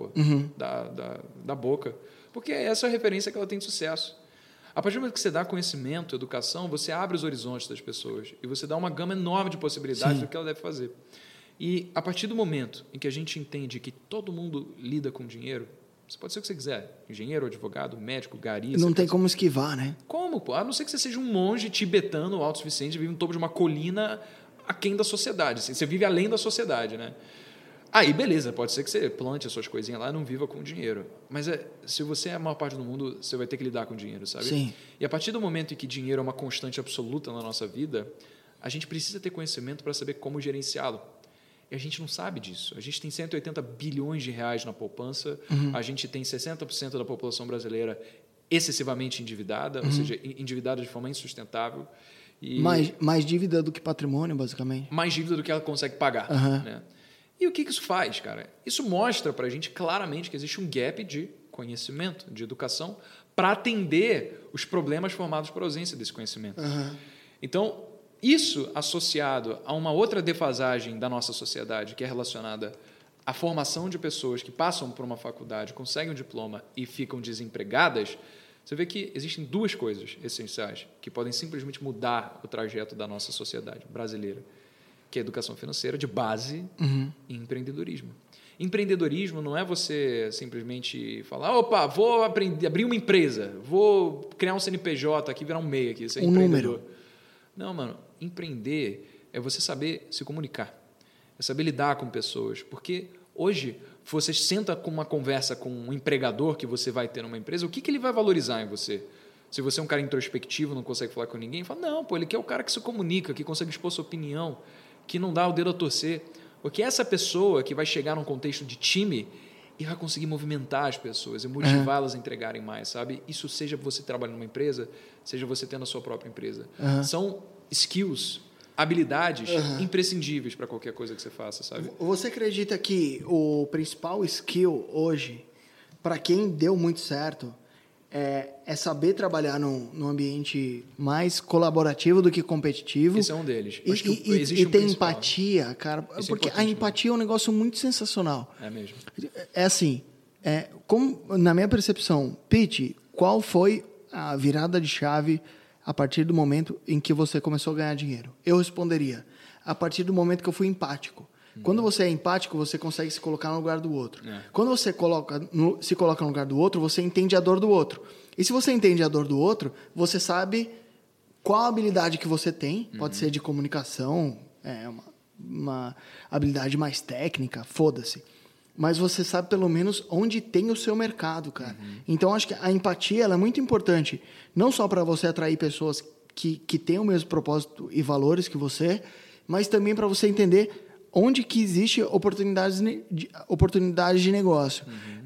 da Boca. Porque essa é a referência que ela tem de sucesso. A partir do momento que você dá conhecimento, educação, você abre os horizontes das pessoas e você dá uma gama enorme de possibilidades do que ela deve fazer. E a partir do momento em que a gente entende que todo mundo lida com dinheiro, você pode ser o que você quiser, engenheiro, advogado, médico, gari... Não tem como esquivar, né? Como, pô? A não ser que você seja um monge tibetano autossuficiente, vive no topo de uma colina aquém da sociedade. Você vive além da sociedade, né? Aí, beleza, pode ser que você plante as suas coisinhas lá e não viva com dinheiro. Mas se você é a maior parte do mundo, você vai ter que lidar com dinheiro, sabe? Sim. E a partir do momento em que dinheiro é uma constante absoluta na nossa vida, a gente precisa ter conhecimento para saber como gerenciá-lo. E a gente não sabe disso. A gente tem 180 bilhões de reais na poupança, a gente tem 60% da população brasileira excessivamente endividada, ou seja, endividada de forma insustentável. E Mais dívida do que patrimônio, basicamente. mais dívida do que ela consegue pagar. Né? E o que isso faz, cara? Isso mostra para a gente claramente que existe um gap de conhecimento, de educação, para atender os problemas formados por ausência desse conhecimento. Então, isso associado a uma outra defasagem da nossa sociedade, que é relacionada à formação de pessoas que passam por uma faculdade, conseguem um diploma e ficam desempregadas, você vê que existem duas coisas essenciais que podem simplesmente mudar o trajeto da nossa sociedade brasileira, que é a educação financeira de base e empreendedorismo. Empreendedorismo não é você simplesmente falar, opa, vou abrir uma empresa, vou criar um CNPJ aqui, virar um MEI aqui, ser empreendedor. Número. Não, mano, empreender é você saber se comunicar, é saber lidar com pessoas, porque hoje você senta com uma conversa com um empregador que você vai ter numa empresa, o que ele vai valorizar em você? Se você é um cara introspectivo, não consegue falar com ninguém, fala, não, pô, ele quer o cara que se comunica, que consegue expor sua opinião, que não dá o dedo a torcer. Porque essa pessoa que vai chegar num contexto de time e vai conseguir movimentar as pessoas e motivá-las a entregarem mais, sabe? Isso seja você trabalhando numa empresa, seja você tendo a sua própria empresa. São skills, habilidades imprescindíveis para qualquer coisa que você faça, sabe? Você acredita que o principal skill hoje, para quem deu muito certo, é saber trabalhar num ambiente mais colaborativo do que competitivo. Esse é um deles. Acho que e ter empatia, cara. Porque a empatia é um negócio muito sensacional. É mesmo. É assim, como, na minha percepção, Pete, qual foi a virada de chave a partir do momento em que você começou a ganhar dinheiro? Eu responderia, a partir do momento que eu fui empático. Quando você é empático, você consegue se colocar no lugar do outro. Quando você se coloca no lugar do outro, você entende a dor do outro. E se você entende a dor do outro, você sabe qual a habilidade que você tem. Pode ser de comunicação, uma habilidade mais técnica, foda-se. Mas você sabe pelo menos onde tem o seu mercado, cara. Então, acho que a empatia ela é muito importante. Não só para você atrair pessoas que têm o mesmo propósito e valores que você, mas também para você entender onde que existe oportunidades de negócio.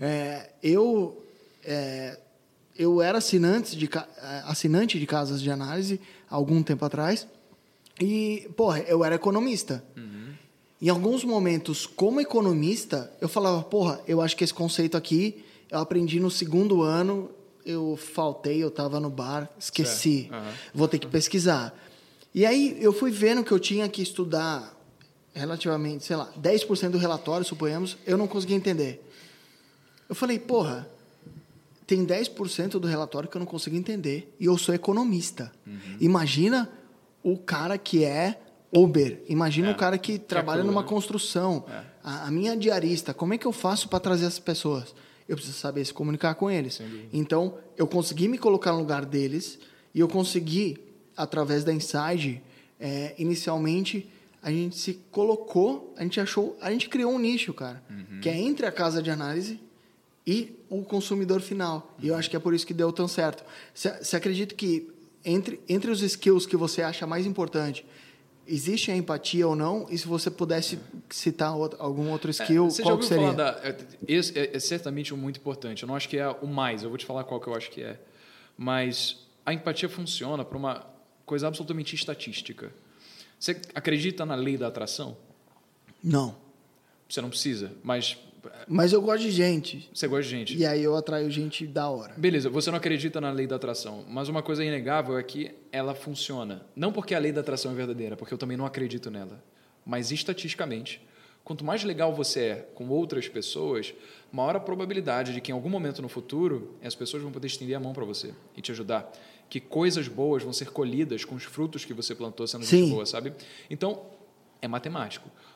Eu era assinante de casas de análise há algum tempo atrás e, porra, eu era economista. Em alguns momentos, como economista, eu falava, porra, eu acho que esse conceito aqui eu aprendi no segundo ano, eu faltei, eu estava no bar, esqueci, vou ter que pesquisar. E aí eu fui vendo que eu tinha que estudar relativamente, 10% do relatório, suponhamos, eu não conseguia entender. Eu falei, porra, tem 10% do relatório que eu não consigo entender e eu sou economista. Imagina o cara que é Uber, imagina o cara que trabalha numa construção, a minha diarista, como é que eu faço para trazer essas pessoas? Eu preciso saber se comunicar com eles. Então, eu consegui me colocar no lugar deles e eu consegui, através da Inside, inicialmente, a gente se colocou, a gente criou um nicho, cara, que é entre a casa de análise e o consumidor final. E eu acho que é por isso que deu tão certo. Você acredita que entre os skills que você acha mais importante, existe a empatia ou não? E se você pudesse citar algum outro skill, qual que seria? Esse é certamente um muito importante. Eu não acho que é o mais, eu vou te falar qual que eu acho que é. Mas a empatia funciona para uma coisa absolutamente estatística. Você acredita na lei da atração? Não. Você não precisa, mas eu gosto de gente. Você gosta de gente. E aí eu atraio gente da hora. Beleza, você não acredita na lei da atração, mas uma coisa inegável é que ela funciona. Não porque a lei da atração é verdadeira, porque eu também não acredito nela, mas estatisticamente, quanto mais legal você é com outras pessoas, maior a probabilidade de que em algum momento no futuro as pessoas vão poder estender a mão para você e te ajudar. Que coisas boas vão ser colhidas com os frutos que você plantou sendo gente boa, sabe? Então, é matemático.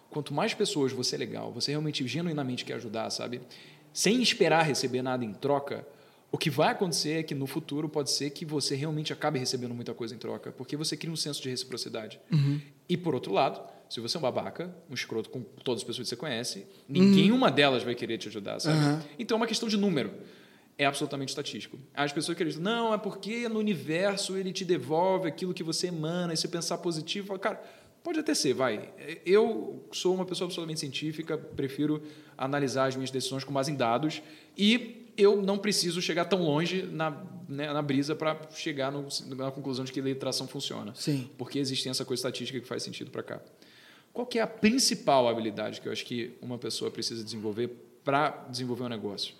quanto mais pessoas você é legal, você realmente genuinamente quer ajudar, sabe? Sem esperar receber nada em troca, o que vai acontecer é que no futuro pode ser que você realmente acabe recebendo muita coisa em troca, porque você cria um senso de reciprocidade. E por outro lado, se você é um babaca, um escroto com todas as pessoas que você conhece, ninguém uma delas vai querer te ajudar, sabe? Então é uma questão de número. É absolutamente estatístico. As pessoas que acreditam, não, é porque no universo ele te devolve aquilo que você emana, e se pensar positivo, cara, pode até ser, vai. Eu sou uma pessoa absolutamente científica, prefiro analisar as minhas decisões com base em dados e eu não preciso chegar tão longe na brisa para chegar na conclusão de que a lei de atração funciona. Sim. Porque existe essa coisa estatística que faz sentido para cá. Qual que é a principal habilidade que eu acho que uma pessoa precisa desenvolver para desenvolver um negócio?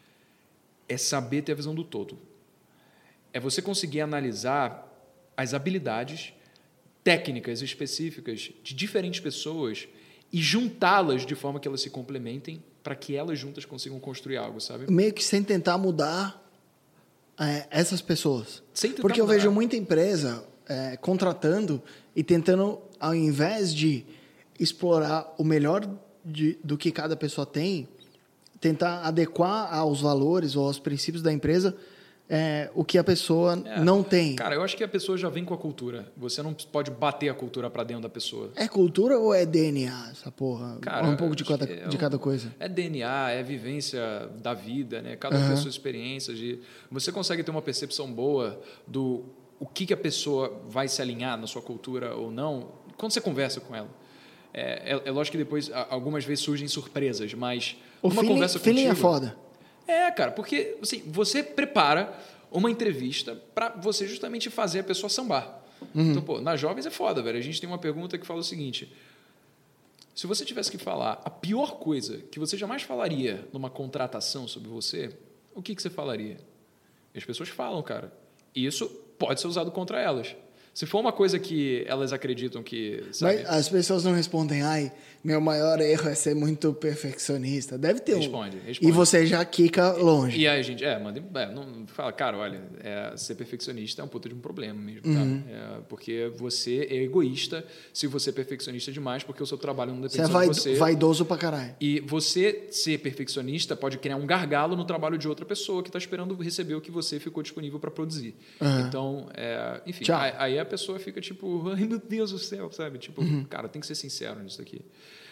É saber ter a visão do todo. É você conseguir analisar as habilidades técnicas específicas de diferentes pessoas e juntá-las de forma que elas se complementem para que elas juntas consigam construir algo, sabe? Meio que sem tentar mudar essas pessoas. Sem tentar Porque eu mudar. vejo muita empresa contratando e tentando, ao invés de explorar o melhor do que cada pessoa tem, tentar adequar aos valores ou aos princípios da empresa o que a pessoa não tem. Cara, eu acho que a pessoa já vem com a cultura. Você não pode bater a cultura para dentro da pessoa. É cultura ou é DNA, essa porra? Cara, ou um pouco de acho cada coisa? É DNA, é vivência da vida, né? Cada um tem suas experiências. Você consegue ter uma percepção boa do o que a pessoa vai se alinhar na sua cultura ou não quando você conversa com ela. É lógico que depois algumas vezes surgem surpresas, mas uma conversa contigo... O feeling é foda. Cara, porque assim, você prepara uma entrevista para você justamente fazer a pessoa sambar. Então, pô, nas jovens é foda, velho. A gente tem uma pergunta que fala o seguinte: se você tivesse que falar a pior coisa que você jamais falaria numa contratação sobre você, o que você falaria? E as pessoas falam, cara. E isso pode ser usado contra elas. Se for uma coisa que elas acreditam que... Sabe? Mas as pessoas não respondem, meu maior erro é ser muito perfeccionista. Deve ter responde. E você já quica longe. E aí a gente, não fala, cara, olha, ser perfeccionista é um puta de um problema mesmo, tá? Porque você é egoísta se você é perfeccionista demais, porque o seu trabalho não depende só de você. Você é vaidoso pra caralho. E você ser perfeccionista pode criar um gargalo no trabalho de outra pessoa que está esperando receber o que você ficou disponível para produzir. Então, enfim, aí a pessoa fica tipo, ai meu Deus do céu, sabe? Tipo, cara, tem que ser sincero nisso aqui.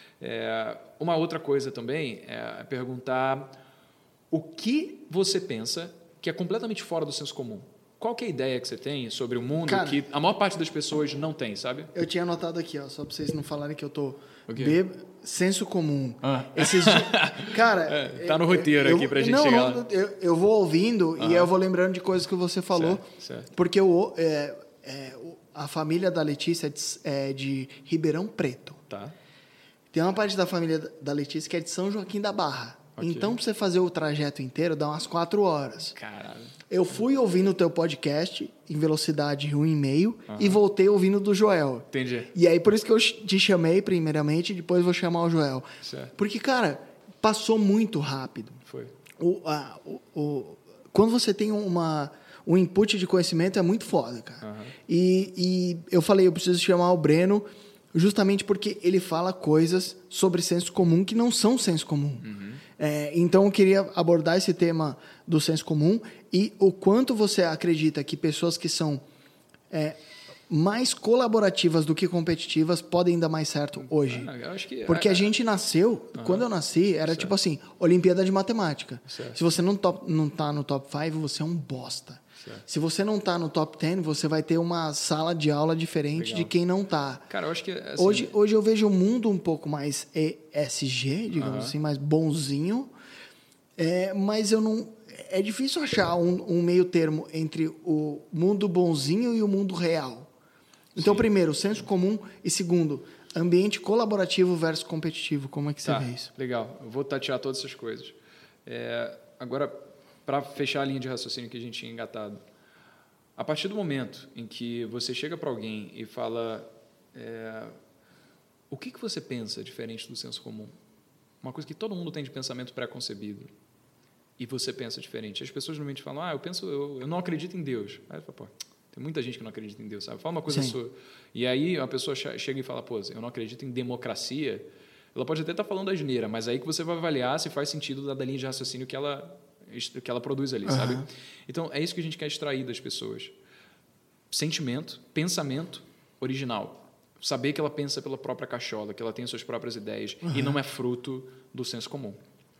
Uma outra coisa também é perguntar o que você pensa que é completamente fora do senso comum. Qual que é a ideia que você tem sobre o mundo, cara, que a maior parte das pessoas não tem, sabe? Eu tinha anotado aqui, só para vocês não falarem que eu tô senso comum. Cara... tá no roteiro aqui pra gente chegar lá. Eu vou ouvindo e eu vou lembrando de coisas que você falou. Certo. Porque a família da Letícia é de Ribeirão Preto. Tá. Tem uma parte da família da Letícia que é de São Joaquim da Barra. Okay. Então, para você fazer o trajeto inteiro, dá umas 4 horas. Caralho. Eu fui ouvindo o teu podcast em velocidade 1,5 e voltei ouvindo do Joel. Entendi. E aí, por isso que eu te chamei primeiramente, depois vou chamar o Joel. Certo. Porque, cara, passou muito rápido. Foi. Quando você tem um input de conhecimento, é muito foda, cara. E eu falei, eu preciso chamar o Breno justamente porque ele fala coisas sobre senso comum que não são senso comum. Então, eu queria abordar esse tema do senso comum e o quanto você acredita que pessoas que são mais colaborativas do que competitivas podem dar mais certo hoje. Eu acho que porque a gente nasceu, quando eu nasci, era tipo assim, Olimpíada de Matemática. Certo. Se você não tá no top 5, você é um bosta. Certo. Se você não tá no top 10, você vai ter uma sala de aula diferente de quem não tá. Cara, eu acho que... Assim... Hoje eu vejo o mundo um pouco mais ESG, digamos assim, mais bonzinho. Mas eu não... É difícil achar um meio termo entre o mundo bonzinho e o mundo real. Então, primeiro, senso comum e segundo, ambiente colaborativo versus competitivo. Como é que você vê isso? Legal. Eu vou tatear todas essas coisas. Agora, para fechar a linha de raciocínio que a gente tinha engatado, a partir do momento em que você chega para alguém e fala o que você pensa diferente do senso comum? Uma coisa que todo mundo tem de pensamento pré-concebido e você pensa diferente. As pessoas normalmente falam, eu não acredito em Deus. Aí eu falo, pô, tem muita gente que não acredita em Deus, sabe? Fala uma coisa sua. E aí uma pessoa chega e fala, pô, eu não acredito em democracia. Ela pode até estar falando asneira, mas aí que você vai avaliar se faz sentido da linha de raciocínio que ela produz ali, sabe? Então, é isso que a gente quer extrair das pessoas. Sentimento, pensamento original. Saber que ela pensa pela própria cachola, que ela tem suas próprias ideias e não é fruto do senso comum.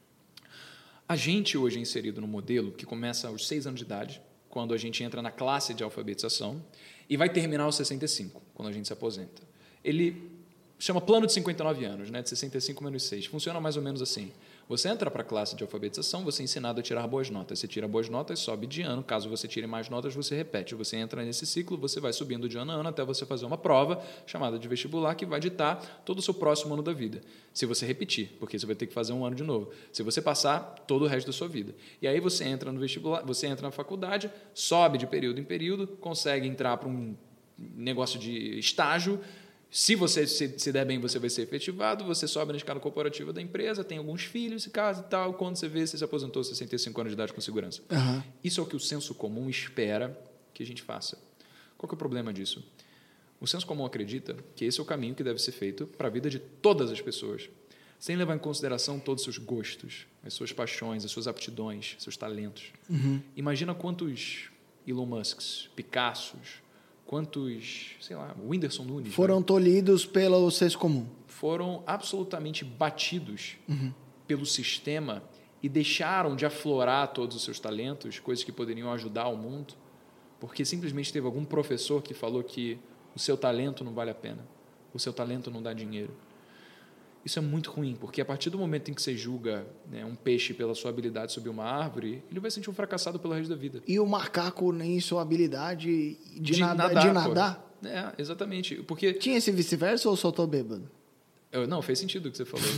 A gente hoje é inserido no modelo que começa aos 6 anos de idade, quando a gente entra na classe de alfabetização, e vai terminar aos 65, quando a gente se aposenta. Ele chama plano de 59 anos, né? De 65 menos 6. Funciona mais ou menos assim. Você entra para a classe de alfabetização, você é ensinado a tirar boas notas. Você tira boas notas, sobe de ano. Caso você tire mais notas, você repete. Você entra nesse ciclo, você vai subindo de ano a ano até você fazer uma prova chamada de vestibular que vai ditar todo o seu próximo ano da vida. Se você repetir, porque você vai ter que fazer um ano de novo. Se você passar, todo o resto da sua vida. E aí você entra no vestibular, você entra na faculdade, sobe de período em período, consegue entrar para um negócio de estágio. Se você se der bem, você vai ser efetivado, você sobe na escala corporativa da empresa, tem alguns filhos, se casa e tal. Quando você vê, você se aposentou aos 65 anos de idade com segurança. Isso é o que o senso comum espera que a gente faça. Qual que é o problema disso? O senso comum acredita que esse é o caminho que deve ser feito para a vida de todas as pessoas, sem levar em consideração todos os seus gostos, as suas paixões, as suas aptidões, seus talentos. Imagina quantos Elon Musks, Picassos, quantos, sei lá, Whindersson Nunes... Foram tolhidos pelo senso comum. Foram absolutamente batidos pelo sistema e deixaram de aflorar todos os seus talentos, coisas que poderiam ajudar o mundo, porque simplesmente teve algum professor que falou que o seu talento não vale a pena, o seu talento não dá dinheiro. Isso é muito ruim, porque a partir do momento em que você julga, né, um peixe pela sua habilidade subir uma árvore, ele vai se sentir um fracassado pelo resto da vida. E o macaco nem sua habilidade de nadar? É, exatamente. Porque... Tinha esse vice-versa ou só tô bêbado? Não, fez sentido o que você falou.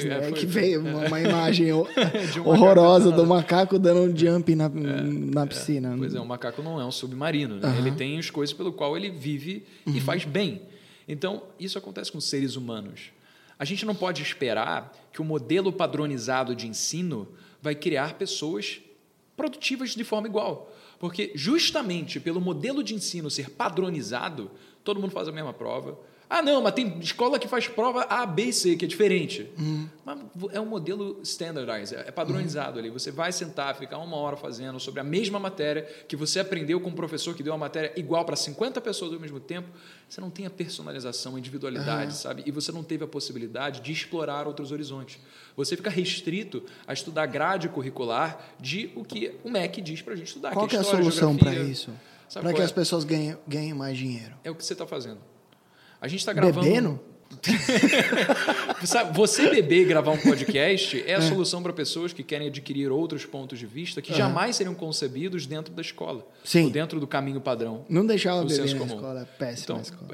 Veio uma imagem horrorosa do macaco dando um jump na piscina. Pois é, o macaco não é um submarino. Né? Ele tem as coisas pelo qual ele vive e faz bem. Então, isso acontece com os seres humanos. A gente não pode esperar que o modelo padronizado de ensino vai criar pessoas produtivas de forma igual. Porque justamente pelo modelo de ensino ser padronizado, todo mundo faz a mesma prova. Ah, não, mas tem escola que faz prova A, B e C, que é diferente. Mas é um modelo standardized, é padronizado ali. Você vai sentar, ficar 1 hora fazendo sobre a mesma matéria que você aprendeu com um professor que deu uma matéria igual para 50 pessoas ao mesmo tempo. Você não tem a personalização, a individualidade, sabe? E você não teve a possibilidade de explorar outros horizontes. Você fica restrito a estudar grade curricular de o que o MEC diz para a gente estudar. Qual que é a solução para isso? Para que as pessoas ganhem mais dinheiro? É o que você está fazendo. A gente está gravando... Bebendo? Você beber e gravar um podcast é a solução para pessoas que querem adquirir outros pontos de vista que jamais seriam concebidos dentro da escola. Sim. Ou dentro do caminho padrão. Não deixar ela beber na escola, é péssima então, a escola.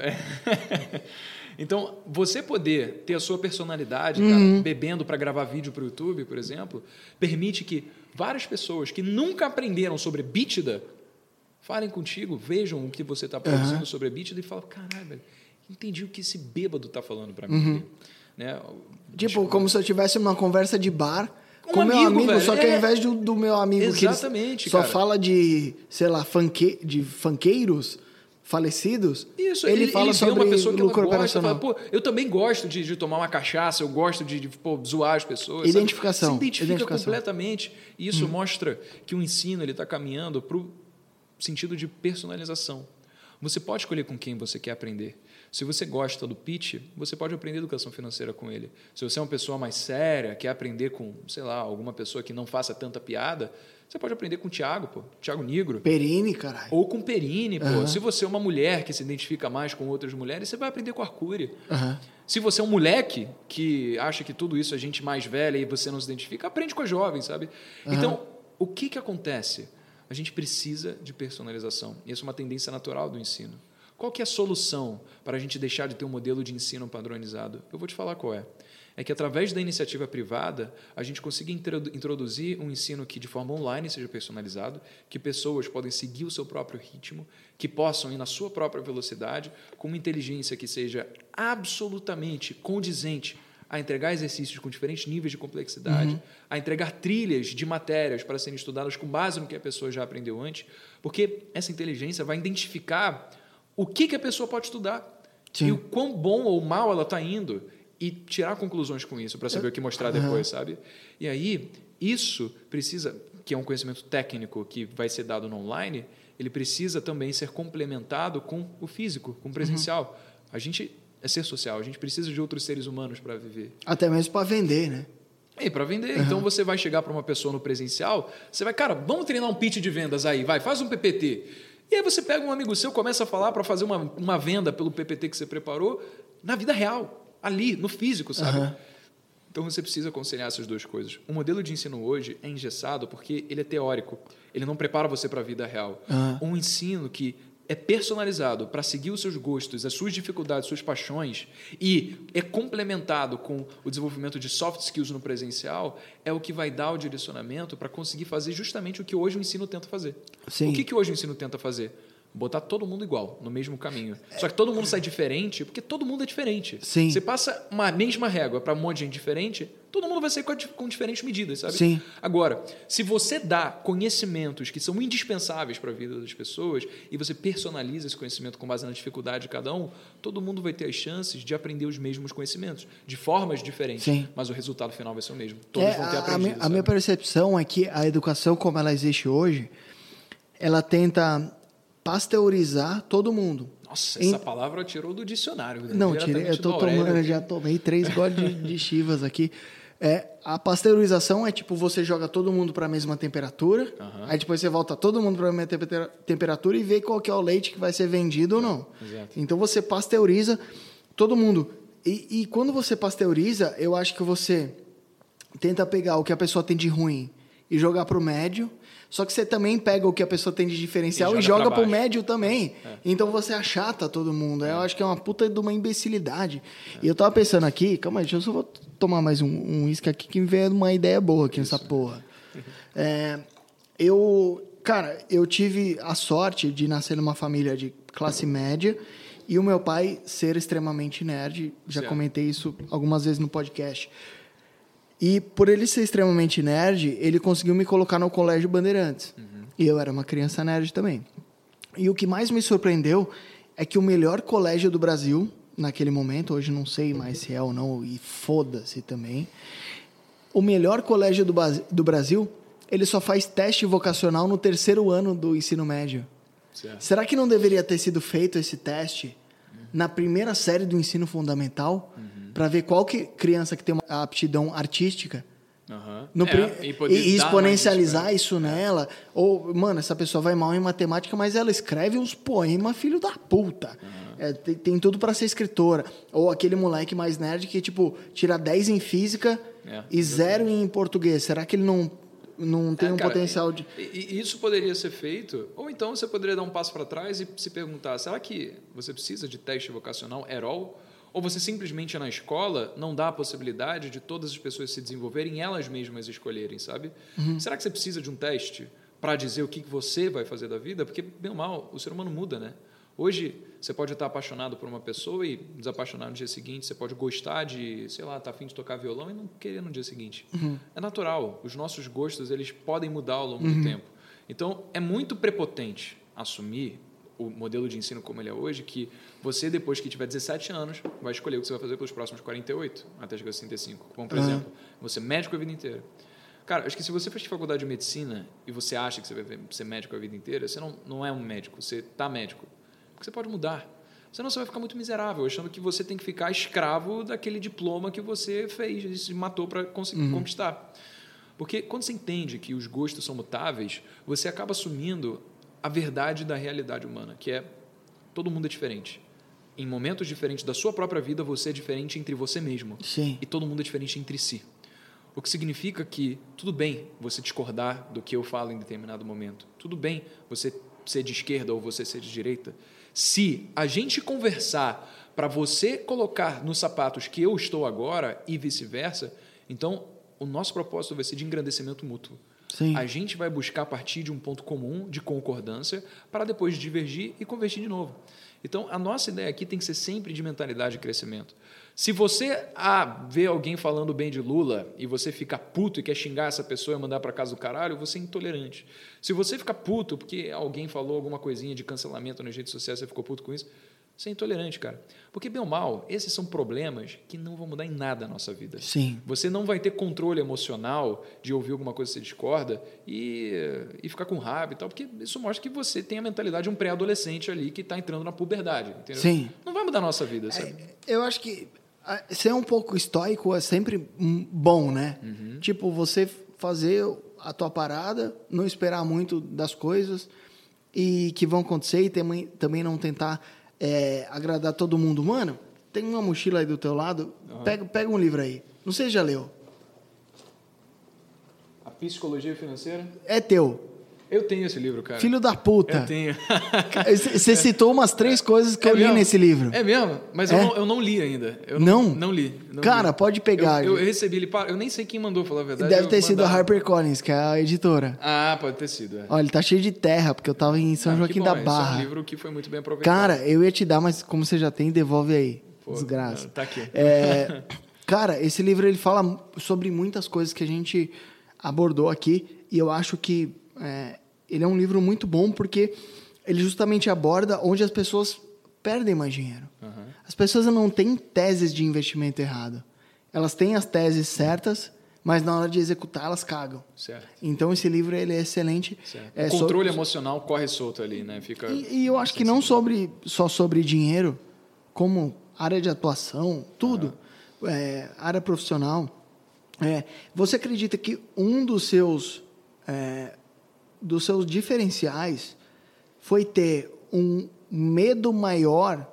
Então, você poder ter a sua personalidade, bebendo para gravar vídeo para o YouTube, por exemplo, permite que várias pessoas que nunca aprenderam sobre Bítida falem contigo, vejam o que você está produzindo sobre a Bítida e falem, caralho, velho, entendi o que esse bêbado está falando para mim. Né? Tipo, como se eu tivesse uma conversa de bar com um meu amigo, velho. Só que ao invés do meu amigo Exatamente, que só fala de, sei lá, de funkeiros falecidos, isso, ele fala sobre uma pessoa que lucro gosta, operacional. Fala, eu também gosto de tomar uma cachaça, eu gosto de zoar as pessoas. Identificação. Sabe? Se identifica completamente. E isso mostra que o ensino está caminhando para o sentido de personalização. Você pode escolher com quem você quer aprender. Se você gosta do Pitch, você pode aprender educação financeira com ele. Se você é uma pessoa mais séria, quer aprender com, sei lá, alguma pessoa que não faça tanta piada, você pode aprender com o Thiago, pô, Thiago Nigro. Perini, caralho. Ou com Perini, pô. Se você é uma mulher que se identifica mais com outras mulheres, você vai aprender com Arcuri. Se você é um moleque que acha que tudo isso é gente mais velha e você não se identifica, aprende com a jovem, sabe? Então, o que acontece? A gente precisa de personalização. E isso é uma tendência natural do ensino. Qual que é a solução para a gente deixar de ter um modelo de ensino padronizado? Eu vou te falar qual é. É que, através da iniciativa privada, a gente consiga introduzir um ensino que, de forma online, seja personalizado, que pessoas podem seguir o seu próprio ritmo, que possam ir na sua própria velocidade, com uma inteligência que seja absolutamente condizente a entregar exercícios com diferentes níveis de complexidade, a entregar trilhas de matérias para serem estudadas com base no que a pessoa já aprendeu antes, porque essa inteligência vai identificar o que a pessoa pode estudar. Sim. E o quão bom ou mal ela está indo. e tirar conclusões com isso para saber o que mostrar depois, sabe? E aí, isso precisa, que é um conhecimento técnico que vai ser dado no online, ele precisa também ser complementado com o físico, com o presencial. A gente é ser social, a gente precisa de outros seres humanos para viver. Até mesmo para vender, né? E para vender. Então, você vai chegar para uma pessoa no presencial, você vai, cara, vamos treinar um pitch de vendas aí, vai, faz um PPT. E aí você pega um amigo seu, começa a falar para fazer uma venda pelo PPT que você preparou na vida real, ali, no físico, sabe? Então, você precisa conciliar essas duas coisas. O modelo de ensino hoje é engessado porque ele é teórico. Ele não prepara você para a vida real. Um ensino que é personalizado para seguir os seus gostos, as suas dificuldades, suas paixões e é complementado com o desenvolvimento de soft skills no presencial é o que vai dar o direcionamento para conseguir fazer justamente o que hoje o ensino tenta fazer. Sim. O que hoje o ensino tenta fazer? Botar todo mundo igual, no mesmo caminho. Só que todo mundo sai diferente, porque todo mundo é diferente. Sim. Você passa uma mesma régua para um monte de gente diferente, todo mundo vai sair com diferentes medidas, sabe? Sim. Agora, se você dá conhecimentos que são indispensáveis para a vida das pessoas e você personaliza esse conhecimento com base na dificuldade de cada um, todo mundo vai ter as chances de aprender os mesmos conhecimentos, de formas diferentes, Sim. mas o resultado final vai ser o mesmo. Todos vão ter aprendido. A minha percepção é que a educação como ela existe hoje, ela tenta pasteurizar todo mundo. Nossa, essa palavra tirou do dicionário. Não, tirei, eu tô tomando, eu já tomei 3 goles de chivas aqui. A pasteurização é tipo, você joga todo mundo para a mesma temperatura, aí depois você volta todo mundo para a mesma temperatura e vê qual que é o leite que vai ser vendido ou não. Exato. Então você pasteuriza todo mundo. E quando você pasteuriza, eu acho que você tenta pegar o que a pessoa tem de ruim e jogar para o médio. Só que você também pega o que a pessoa tem de diferencial e joga pro médio também. Então você achata todo mundo. Eu acho que é uma puta de uma imbecilidade. E eu tava pensando aqui, calma aí, deixa eu só vou tomar mais um uísque aqui que me veio uma ideia boa aqui nessa porra. Eu tive a sorte de nascer numa família de classe média e o meu pai ser extremamente nerd. Já comentei isso algumas vezes no podcast. E por ele ser extremamente nerd, ele conseguiu me colocar no Colégio Bandeirantes. E eu era uma criança nerd também. E o que mais me surpreendeu é que o melhor colégio do Brasil, naquele momento, hoje não sei mais se é ou não, e foda-se também, o melhor colégio do Brasil, ele só faz teste vocacional no 3º ano do ensino médio. Certo. Será que não deveria ter sido feito esse teste na primeira série do ensino fundamental? Para ver qual criança que tem uma aptidão artística e exponencializar isso nela. Ou, mano, essa pessoa vai mal em matemática, mas ela escreve uns poemas, filho da puta. Tem tudo para ser escritora. Ou aquele moleque mais nerd que, tipo, tira 10 em física e 0 em português. Será que ele não tem potencial de... E isso poderia ser feito, ou então você poderia dar um passo para trás e se perguntar, será que você precisa de teste vocacional at all? Ou você simplesmente na escola não dá a possibilidade de todas as pessoas se desenvolverem e elas mesmas escolherem, sabe? Será que você precisa de um teste para dizer o que você vai fazer da vida? Porque, bem ou mal, o ser humano muda, né? Hoje, você pode estar apaixonado por uma pessoa e desapaixonar no dia seguinte. Você pode gostar de, sei lá, estar a fim de tocar violão e não querer no dia seguinte. É natural. Os nossos gostos, eles podem mudar ao longo do tempo. Então, é muito prepotente assumir o modelo de ensino como ele é hoje, que você, depois que tiver 17 anos, vai escolher o que você vai fazer pelos próximos 48, até chegar a 65. Como, por exemplo, você é médico a vida inteira. Cara, acho que se você fez faculdade de medicina e você acha que você vai ser médico a vida inteira, você não é um médico, você está médico. Porque você pode mudar. Senão você vai ficar muito miserável, achando que você tem que ficar escravo daquele diploma que você fez e se matou para conseguir conquistar. Porque quando você entende que os gostos são mutáveis, você acaba assumindo a verdade da realidade humana, que é todo mundo é diferente. Em momentos diferentes da sua própria vida, você é diferente entre você mesmo. Sim. E todo mundo é diferente entre si. O que significa que tudo bem você discordar do que eu falo em determinado momento. Tudo bem você ser de esquerda ou você ser de direita. Se a gente conversar para você colocar nos sapatos que eu estou agora e vice-versa, então o nosso propósito vai ser de engrandecimento mútuo. Sim. A gente vai buscar partir de um ponto comum de concordância para depois divergir e convergir de novo. Então, a nossa ideia aqui tem que ser sempre de mentalidade de crescimento. Se você vê alguém falando bem de Lula e você fica puto e quer xingar essa pessoa e mandar para casa do caralho, você é intolerante. Se você fica puto porque alguém falou alguma coisinha de cancelamento nas redes sociais, você ficou puto com isso, Ser intolerante, cara. Porque, bem ou mal, esses são problemas que não vão mudar em nada a nossa vida. Sim. Você não vai ter controle emocional de ouvir alguma coisa que você discorda e ficar com raiva e tal, porque isso mostra que você tem a mentalidade de um pré-adolescente ali que está entrando na puberdade, entendeu? Sim. Não vai mudar a nossa vida, sabe? Eu acho que ser um pouco estoico é sempre bom, né? Tipo, você fazer a tua parada, não esperar muito das coisas e que vão acontecer e também não tentar agradar todo mundo. Mano, tem uma mochila aí do teu lado, pega um livro aí. Não sei se já leu. A Psicologia Financeira? É teu. Eu tenho esse livro, cara. Filho da puta. Eu tenho. Você citou umas 3 coisas que eu li nesse livro. É mesmo? Mas eu não li ainda. Eu não? Não li. Cara, pode pegar. Eu recebi ele. Eu nem sei quem mandou, falar a verdade. Deve ter sido a HarperCollins, que é a editora. Ah, pode ter sido. Olha, ele tá cheio de terra, porque eu tava em São Joaquim da Barra. Esse é um livro que foi muito bem aproveitado. Cara, eu ia te dar, mas como você já tem, devolve aí. Pô, desgraça. Tá aqui. Cara, esse livro ele fala sobre muitas coisas que a gente abordou aqui. E eu acho que ele é um livro muito bom porque ele justamente aborda onde as pessoas perdem mais dinheiro. As pessoas não têm teses de investimento errado. Elas têm as teses certas, mas na hora de executar elas cagam. Certo. Então esse livro ele é excelente. O controle emocional corre solto ali, né? Fica... E eu acho que não só sobre dinheiro, como área de atuação, tudo, área profissional. Você acredita que um dos seus diferenciais foi ter um medo maior,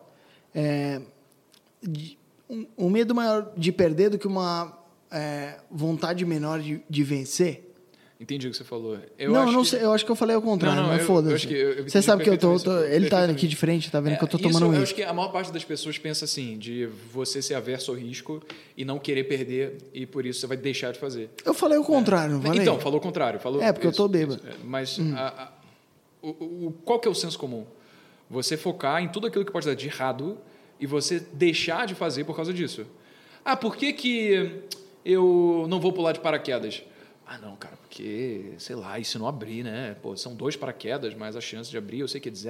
um medo maior de perder do que uma vontade menor de vencer? Entendi o que você falou. Não sei, eu acho que eu falei ao contrário, mas foda-se. Você sabe que ele tá aqui de frente, tá vendo que eu tô tomando um Eu acho que a maior parte das pessoas pensa assim, de você ser averso ao risco e não querer perder, e por isso você vai deixar de fazer. Eu falei o contrário, não falei? Então, falou o contrário. Porque eu tô bêbado. Mas qual que é o senso comum? Você focar em tudo aquilo que pode dar de errado e você deixar de fazer por causa disso. Por que eu não vou pular de paraquedas? Não, cara, porque, sei lá, e se não abrir, né? Pô, são 2 paraquedas, mas a chance de abrir, eu sei que é de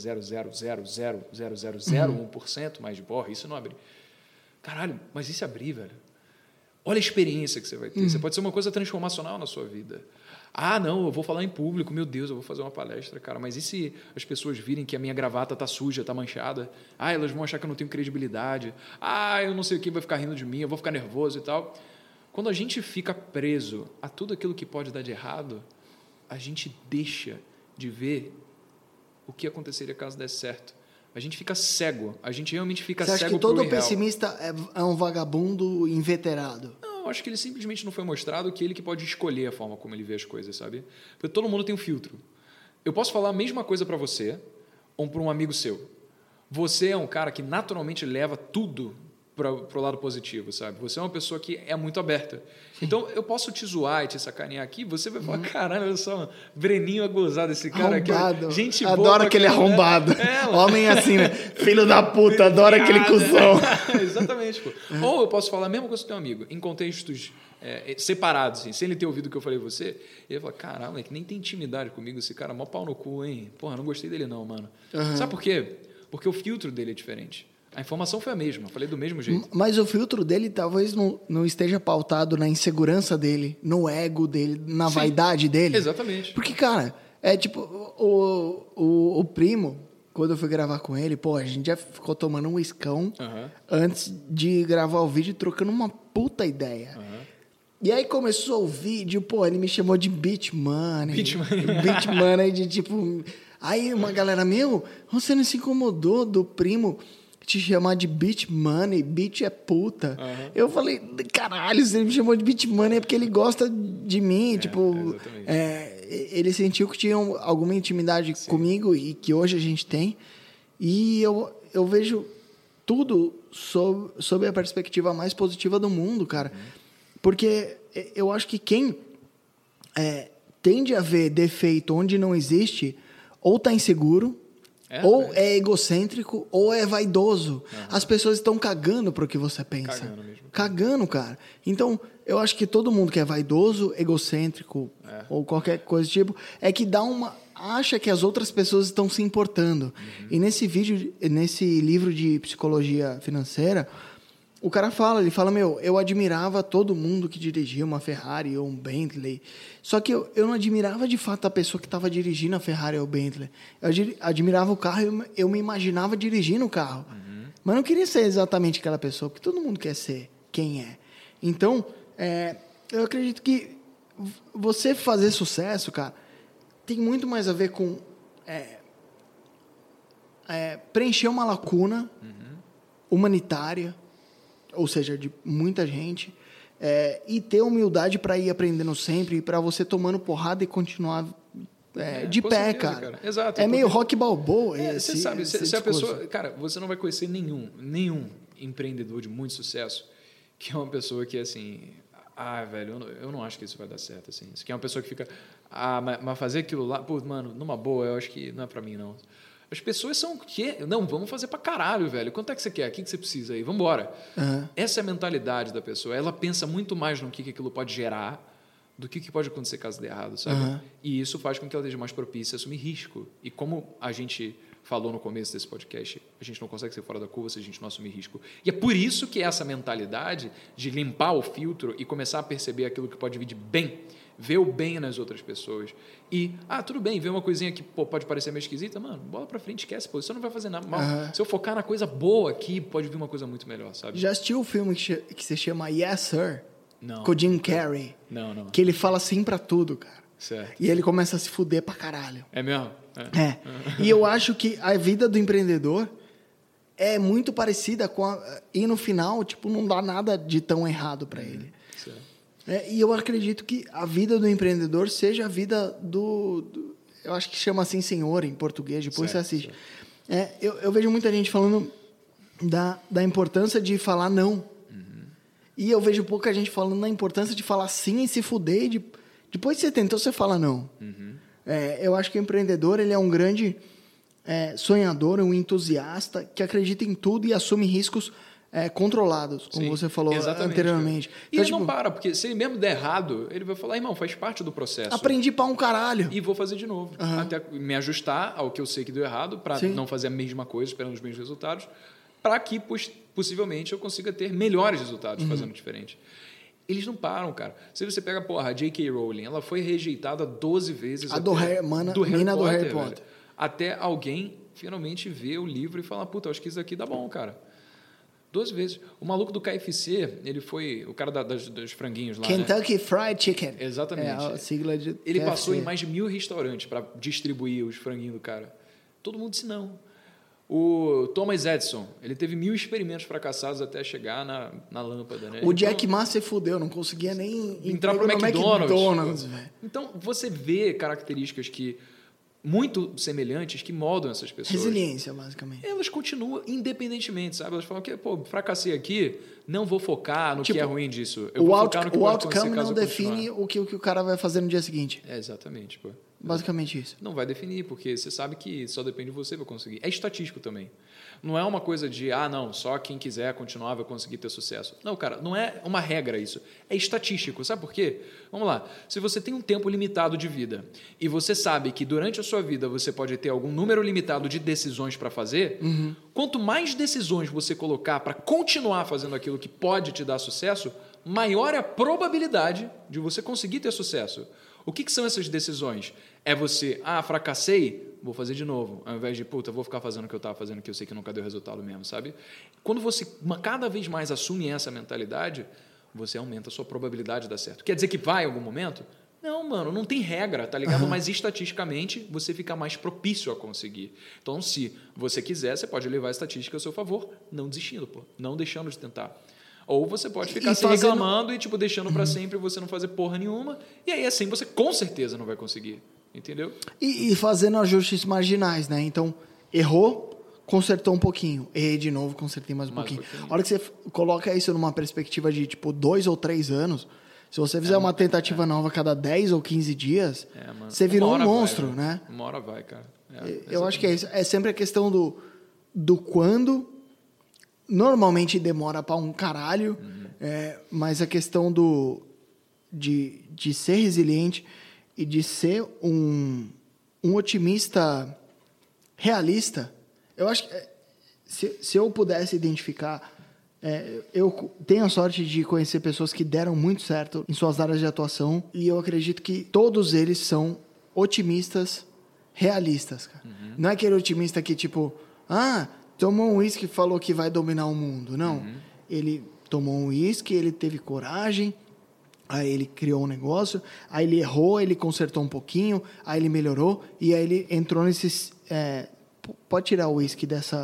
0,0000001%, mas de porra, isso não abrir. Caralho, mas e se abrir, velho? Olha a experiência que você vai ter. Você pode ser uma coisa transformacional na sua vida. Não, eu vou falar em público, meu Deus, eu vou fazer uma palestra, cara, mas e se as pessoas virem que a minha gravata tá suja, tá manchada? Elas vão achar que eu não tenho credibilidade. Eu não sei o que, vai ficar rindo de mim, eu vou ficar nervoso e tal. Quando a gente fica preso a tudo aquilo que pode dar de errado, a gente deixa de ver o que aconteceria caso desse certo. A gente fica cego. A gente realmente fica cego. Você acha que todo pessimista é um vagabundo inveterado? Não, eu acho que ele simplesmente não foi mostrado que ele que pode escolher a forma como ele vê as coisas, sabe? Porque todo mundo tem um filtro. Eu posso falar a mesma coisa para você ou para um amigo seu. Você é um cara que naturalmente leva tudo para o lado positivo, sabe? Você é uma pessoa que é muito aberta. Então, eu posso te zoar e te sacanear aqui, você vai falar, caralho, olha só, Breninho é gozado, esse cara arrombado. aqui. Gente boa. Adoro aquele arrombado. Homem assim, né? Filho da puta, adora aquele cuzão. Exatamente, pô. Ou eu posso falar a mesma coisa com teu amigo, em contextos separados, assim, sem ele ter ouvido o que eu falei pra você, ele vai falar, caralho, moleque, nem tem intimidade comigo, esse cara, mó pau no cu, hein? Porra, não gostei dele não, mano. Sabe por quê? Porque o filtro dele é diferente. A informação foi a mesma, eu falei do mesmo jeito. Mas o filtro dele talvez não esteja pautado na insegurança dele, no ego dele, na vaidade dele. Exatamente. Porque, cara, é tipo, o primo, quando eu fui gravar com ele, a gente já ficou tomando um uiscão antes de gravar o vídeo, trocando uma puta ideia. E aí começou o vídeo, ele me chamou de Beat Money. Beat Money, de tipo... Aí uma galera, você não se incomodou do primo te chamar de Beat Money, Beat é puta. Eu falei, caralho, se ele me chamou de Beat Money é porque ele gosta de mim, ele sentiu que tinha alguma intimidade comigo e que hoje a gente tem. E eu vejo tudo sob a perspectiva mais positiva do mundo, cara. Porque eu acho que quem tende a ver defeito onde não existe, ou tá inseguro, Ou é egocêntrico, ou é vaidoso. As pessoas estão cagando pro que você pensa. Cagando mesmo. Cagando, cara. Então, eu acho que todo mundo que é vaidoso, egocêntrico, ou qualquer coisa do tipo, é que acha que as outras pessoas estão se importando. E nesse livro de psicologia financeira, o cara ele fala, eu admirava todo mundo que dirigia uma Ferrari ou um Bentley, só que eu não admirava de fato a pessoa que estava dirigindo a Ferrari ou o Bentley. Eu admirava o carro e eu me imaginava dirigindo o carro. Mas não queria ser exatamente aquela pessoa, porque todo mundo quer ser quem é. Então, eu acredito que você fazer sucesso, cara, tem muito mais a ver com preencher uma lacuna humanitária, ou seja, de muita gente, e ter humildade para ir aprendendo sempre, e para você tomando porrada e continuar de pé, certeza, cara. Exato. Meio Rock Balboa. Você sabe, se a pessoa... Cara, você não vai conhecer nenhum empreendedor de muito sucesso que é uma pessoa que, assim... velho, eu não acho que isso vai dar certo, assim. Isso aqui é uma pessoa que fica... mas fazer aquilo lá... Pô, mano, numa boa, eu acho que não é para mim, não. As pessoas são o quê? Não, vamos fazer pra caralho, velho. Quanto é que você quer? O que você precisa aí? Vamos embora. Essa é a mentalidade da pessoa. Ela pensa muito mais no que aquilo pode gerar do que pode acontecer caso dê errado, sabe? E isso faz com que ela esteja mais propícia a assumir risco. E como a gente falou no começo desse podcast, a gente não consegue ser fora da curva se a gente não assumir risco. E é por isso que essa mentalidade de limpar o filtro e começar a perceber aquilo que pode vir de bem, ver o bem nas outras pessoas. E, tudo bem, ver uma coisinha que pode parecer meio esquisita, mano, bola pra frente, esquece, pô, isso não vai fazer nada mal. Se eu focar na coisa boa aqui, pode vir uma coisa muito melhor, sabe? Já assistiu o filme que se chama Yes, Sir? Não. Com o Jim Carrey. Não. Que ele fala sim pra tudo, cara. Certo. E ele começa a se fuder pra caralho. É mesmo? E eu acho que a vida do empreendedor é muito parecida com e no final, tipo, não dá nada de tão errado pra ele. Certo. E eu acredito que a vida do empreendedor seja a vida eu acho que chama assim senhor em português, depois certo, você assiste. Eu vejo muita gente falando da importância de falar não. E eu vejo pouca gente falando da importância de falar sim e se fuder. Depois que você tentou, você fala não. Eu acho que o empreendedor ele é um grande sonhador, um entusiasta que acredita em tudo e assume riscos controlados, como você falou anteriormente. E então, ele não para, porque se ele mesmo der errado, ele vai falar, irmão, faz parte do processo. Aprendi pra um caralho. E vou fazer de novo. Até me ajustar ao que eu sei que deu errado, para não fazer a mesma coisa, esperando os mesmos resultados, para que possivelmente eu consiga ter melhores resultados fazendo diferente. Eles não param, cara. Se você pega, a J.K. Rowling, ela foi rejeitada 12 vezes. Do Harry Potter. Até alguém finalmente ver o livro e falar, puta, acho que isso aqui dá bom, cara. 12 vezes. O maluco do KFC, ele foi o cara dos franguinhos lá, Kentucky Fried Chicken. Exatamente. A sigla de ele KFC. passou em mais de 1.000 restaurantes para distribuir os franguinhos do cara. Todo mundo disse não. O Thomas Edison, ele teve 1.000 experimentos fracassados até chegar na lâmpada, né? O Jack Ma se fudeu, não conseguia nem entrar pro McDonald's. Velho. Então, você vê características muito semelhantes que moldam essas pessoas. Resiliência, basicamente. Elas continuam independentemente, sabe? Elas falam que, fracassei aqui, não vou focar no que é ruim disso. Eu vou focar no que o pode outcome acontecer não define o que o cara vai fazer no dia seguinte. Exatamente, pô. Basicamente isso. Não vai definir, porque você sabe que só depende de você para conseguir. É estatístico também. Não é uma coisa de, não, só quem quiser continuar vai conseguir ter sucesso. Não, cara, não é uma regra isso. É estatístico. Sabe por quê? Vamos lá. Se você tem um tempo limitado de vida e você sabe que durante a sua vida você pode ter algum número limitado de decisões para fazer, quanto mais decisões você colocar para continuar fazendo aquilo que pode te dar sucesso, maior é a probabilidade de você conseguir ter sucesso. O que são essas decisões? É você, fracassei, vou fazer de novo. Ao invés de, vou ficar fazendo o que eu estava fazendo, que eu sei que nunca deu resultado mesmo, sabe? Quando você cada vez mais assume essa mentalidade, você aumenta a sua probabilidade de dar certo. Quer dizer que vai em algum momento? Não, mano, não tem regra, tá ligado? Mas estatisticamente, você fica mais propício a conseguir. Então, se você quiser, você pode levar a estatística a seu favor, não desistindo, não deixando de tentar. Ou você pode ficar se reclamando e deixando para sempre você não fazer porra nenhuma. E aí, assim, você com certeza não vai conseguir. Entendeu? E fazendo ajustes marginais, né? Então, errou, consertou um pouquinho. Errei de novo, consertei mais um pouquinho. A hora que você coloca isso numa perspectiva de, 2 ou 3 anos, se você fizer uma tentativa nova a cada 10 ou 15 dias, você virou um monstro, né? Uma hora vai, cara. Eu acho que é isso. É sempre a questão do quando. Normalmente demora pra um caralho, mas a questão de ser resiliente e de ser um otimista realista. Eu acho que se eu pudesse identificar... eu tenho a sorte de conhecer pessoas que deram muito certo em suas áreas de atuação e eu acredito que todos eles são otimistas realistas, cara. Não é aquele otimista que, tipo... tomou um uísque e falou que vai dominar o mundo. Não. Ele tomou um uísque, ele teve coragem, aí ele criou um negócio, aí ele errou, ele consertou um pouquinho, aí ele melhorou, e aí ele entrou nesse... pode tirar o uísque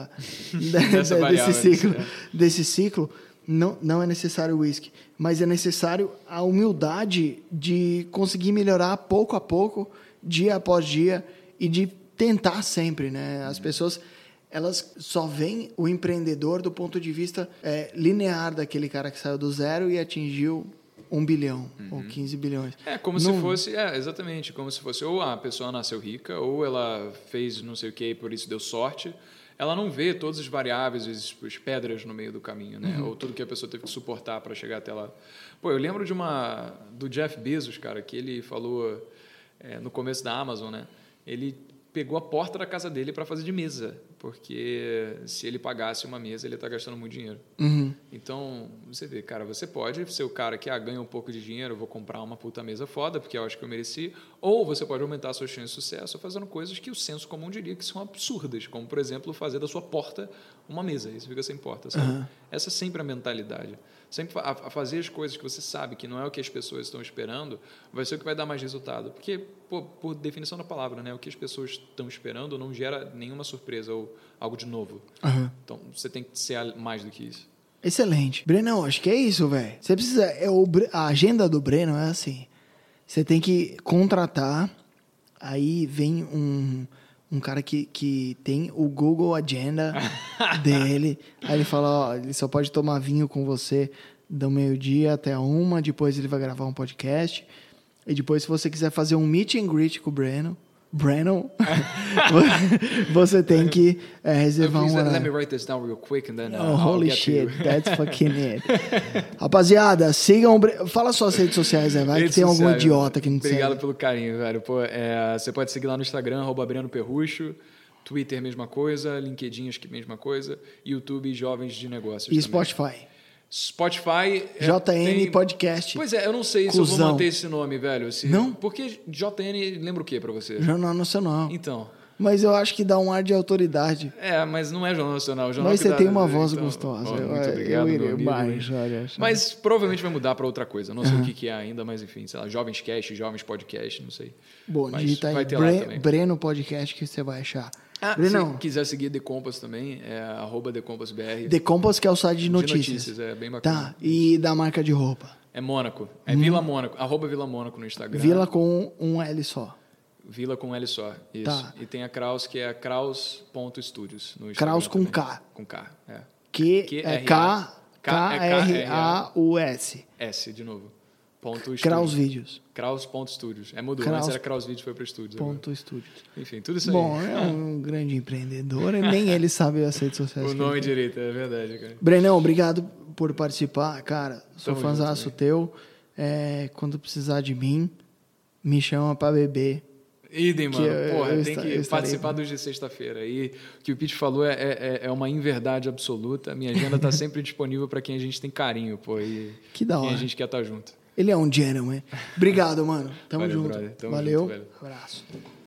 desse ciclo. Não é necessário o uísque, mas é necessário a humildade de conseguir melhorar pouco a pouco, dia após dia, e de tentar sempre, né? As pessoas... elas só veem o empreendedor do ponto de vista linear daquele cara que saiu do zero e atingiu 1 bilhão ou 15 bilhões. Como se fosse... exatamente. Como se fosse ou a pessoa nasceu rica, ou ela fez não sei o que e por isso deu sorte. Ela não vê todas as variáveis, as pedras no meio do caminho, né? Ou tudo que a pessoa teve que suportar para chegar até lá. Pô, eu lembro do Jeff Bezos, cara, que ele falou no começo da Amazon, né? Ele pegou a porta da casa dele para fazer de mesa, porque se ele pagasse uma mesa, ele está gastando muito dinheiro. Então, você vê, cara, você pode ser o cara que ganha um pouco de dinheiro, eu vou comprar uma puta mesa foda, porque eu acho que eu mereci, ou você pode aumentar a sua chance de sucesso fazendo coisas que o senso comum diria que são absurdas, como, por exemplo, fazer da sua porta uma mesa, e você fica sem porta, sabe? Essa é sempre a mentalidade. Sempre a fazer as coisas que você sabe que não é o que as pessoas estão esperando, vai ser o que vai dar mais resultado. Porque, por definição da palavra, né, o que as pessoas estão esperando não gera nenhuma surpresa ou algo de novo. Então, você tem que ser mais do que isso. Excelente. Brenão, acho que é isso, velho. Você precisa... a agenda do Breno é assim. Você tem que contratar, aí vem um cara que tem o Google Agenda dele. Aí ele fala, ele só pode tomar vinho com você do 12:00 até 1:00, depois ele vai gravar um podcast. E depois, se você quiser fazer um meet and greet com o Brennan, você tem que reservar um horário. Let me write this down real quick and then holy shit, that's fucking it. Rapaziada, sigam... Fala suas redes sociais, vai que tem algum idiota que não segue. Obrigado pelo carinho, velho. Você pode seguir lá no Instagram, @BrenoPerrucho, Twitter, mesma coisa, LinkedIn, acho que mesma coisa, YouTube, Jovens de Negócios e também. Spotify... JN Podcast. Pois é, eu não sei se eu vou manter esse nome, velho. Não? Porque JN lembra o quê pra você? Jornal Nacional. Então... Mas eu acho que dá um ar de autoridade. Mas não é Jornal Nacional. Mas você tem uma voz gostosa. Muito obrigado, meu amigo. Olha. Mas provavelmente vai mudar para outra coisa. Não sei o que é ainda, mas enfim, sei lá, Jovens Cast, Jovens Podcast, não sei. Bom, mas digita aí Breno Podcast que você vai achar. Se quiser seguir The Compass também, é @TheCompassBR. The Compass, que é o site de notícias. De notícias, é bem bacana. Tá, e da marca de roupa? É Mônaco. É Vila Mônaco, @Vila Mônaco no Instagram. Vila com um L só. Vila com L só, isso. Tá. E tem a Kraus, que é kraus.studios no Instagram. Kraus com também. K. Com K, é. Que é Kraus. S, de novo. Ponto Kraus Vídeos. Kraus.studios. Mudou. Antes era Kraus Vídeos, foi para estúdios. Studios. Enfim, tudo isso aí. Bom, é um grande empreendedor e nem ele sabe as redes sociais. O nome direito, é verdade, cara. Brenão, obrigado por participar. Cara, sou fãzaço teu. Quando precisar de mim, me chama pra beber. Idem, mano. Porra, tem que participar dos de sexta-feira. E o que o Pete falou é uma inverdade absoluta. A minha agenda tá sempre disponível para quem a gente tem carinho, e que da hora. Quem a gente quer estar junto. Ele é um gentleman. Obrigado, mano. Tamo junto. Brother. Tamo Valeu. junto, velho. Abraço.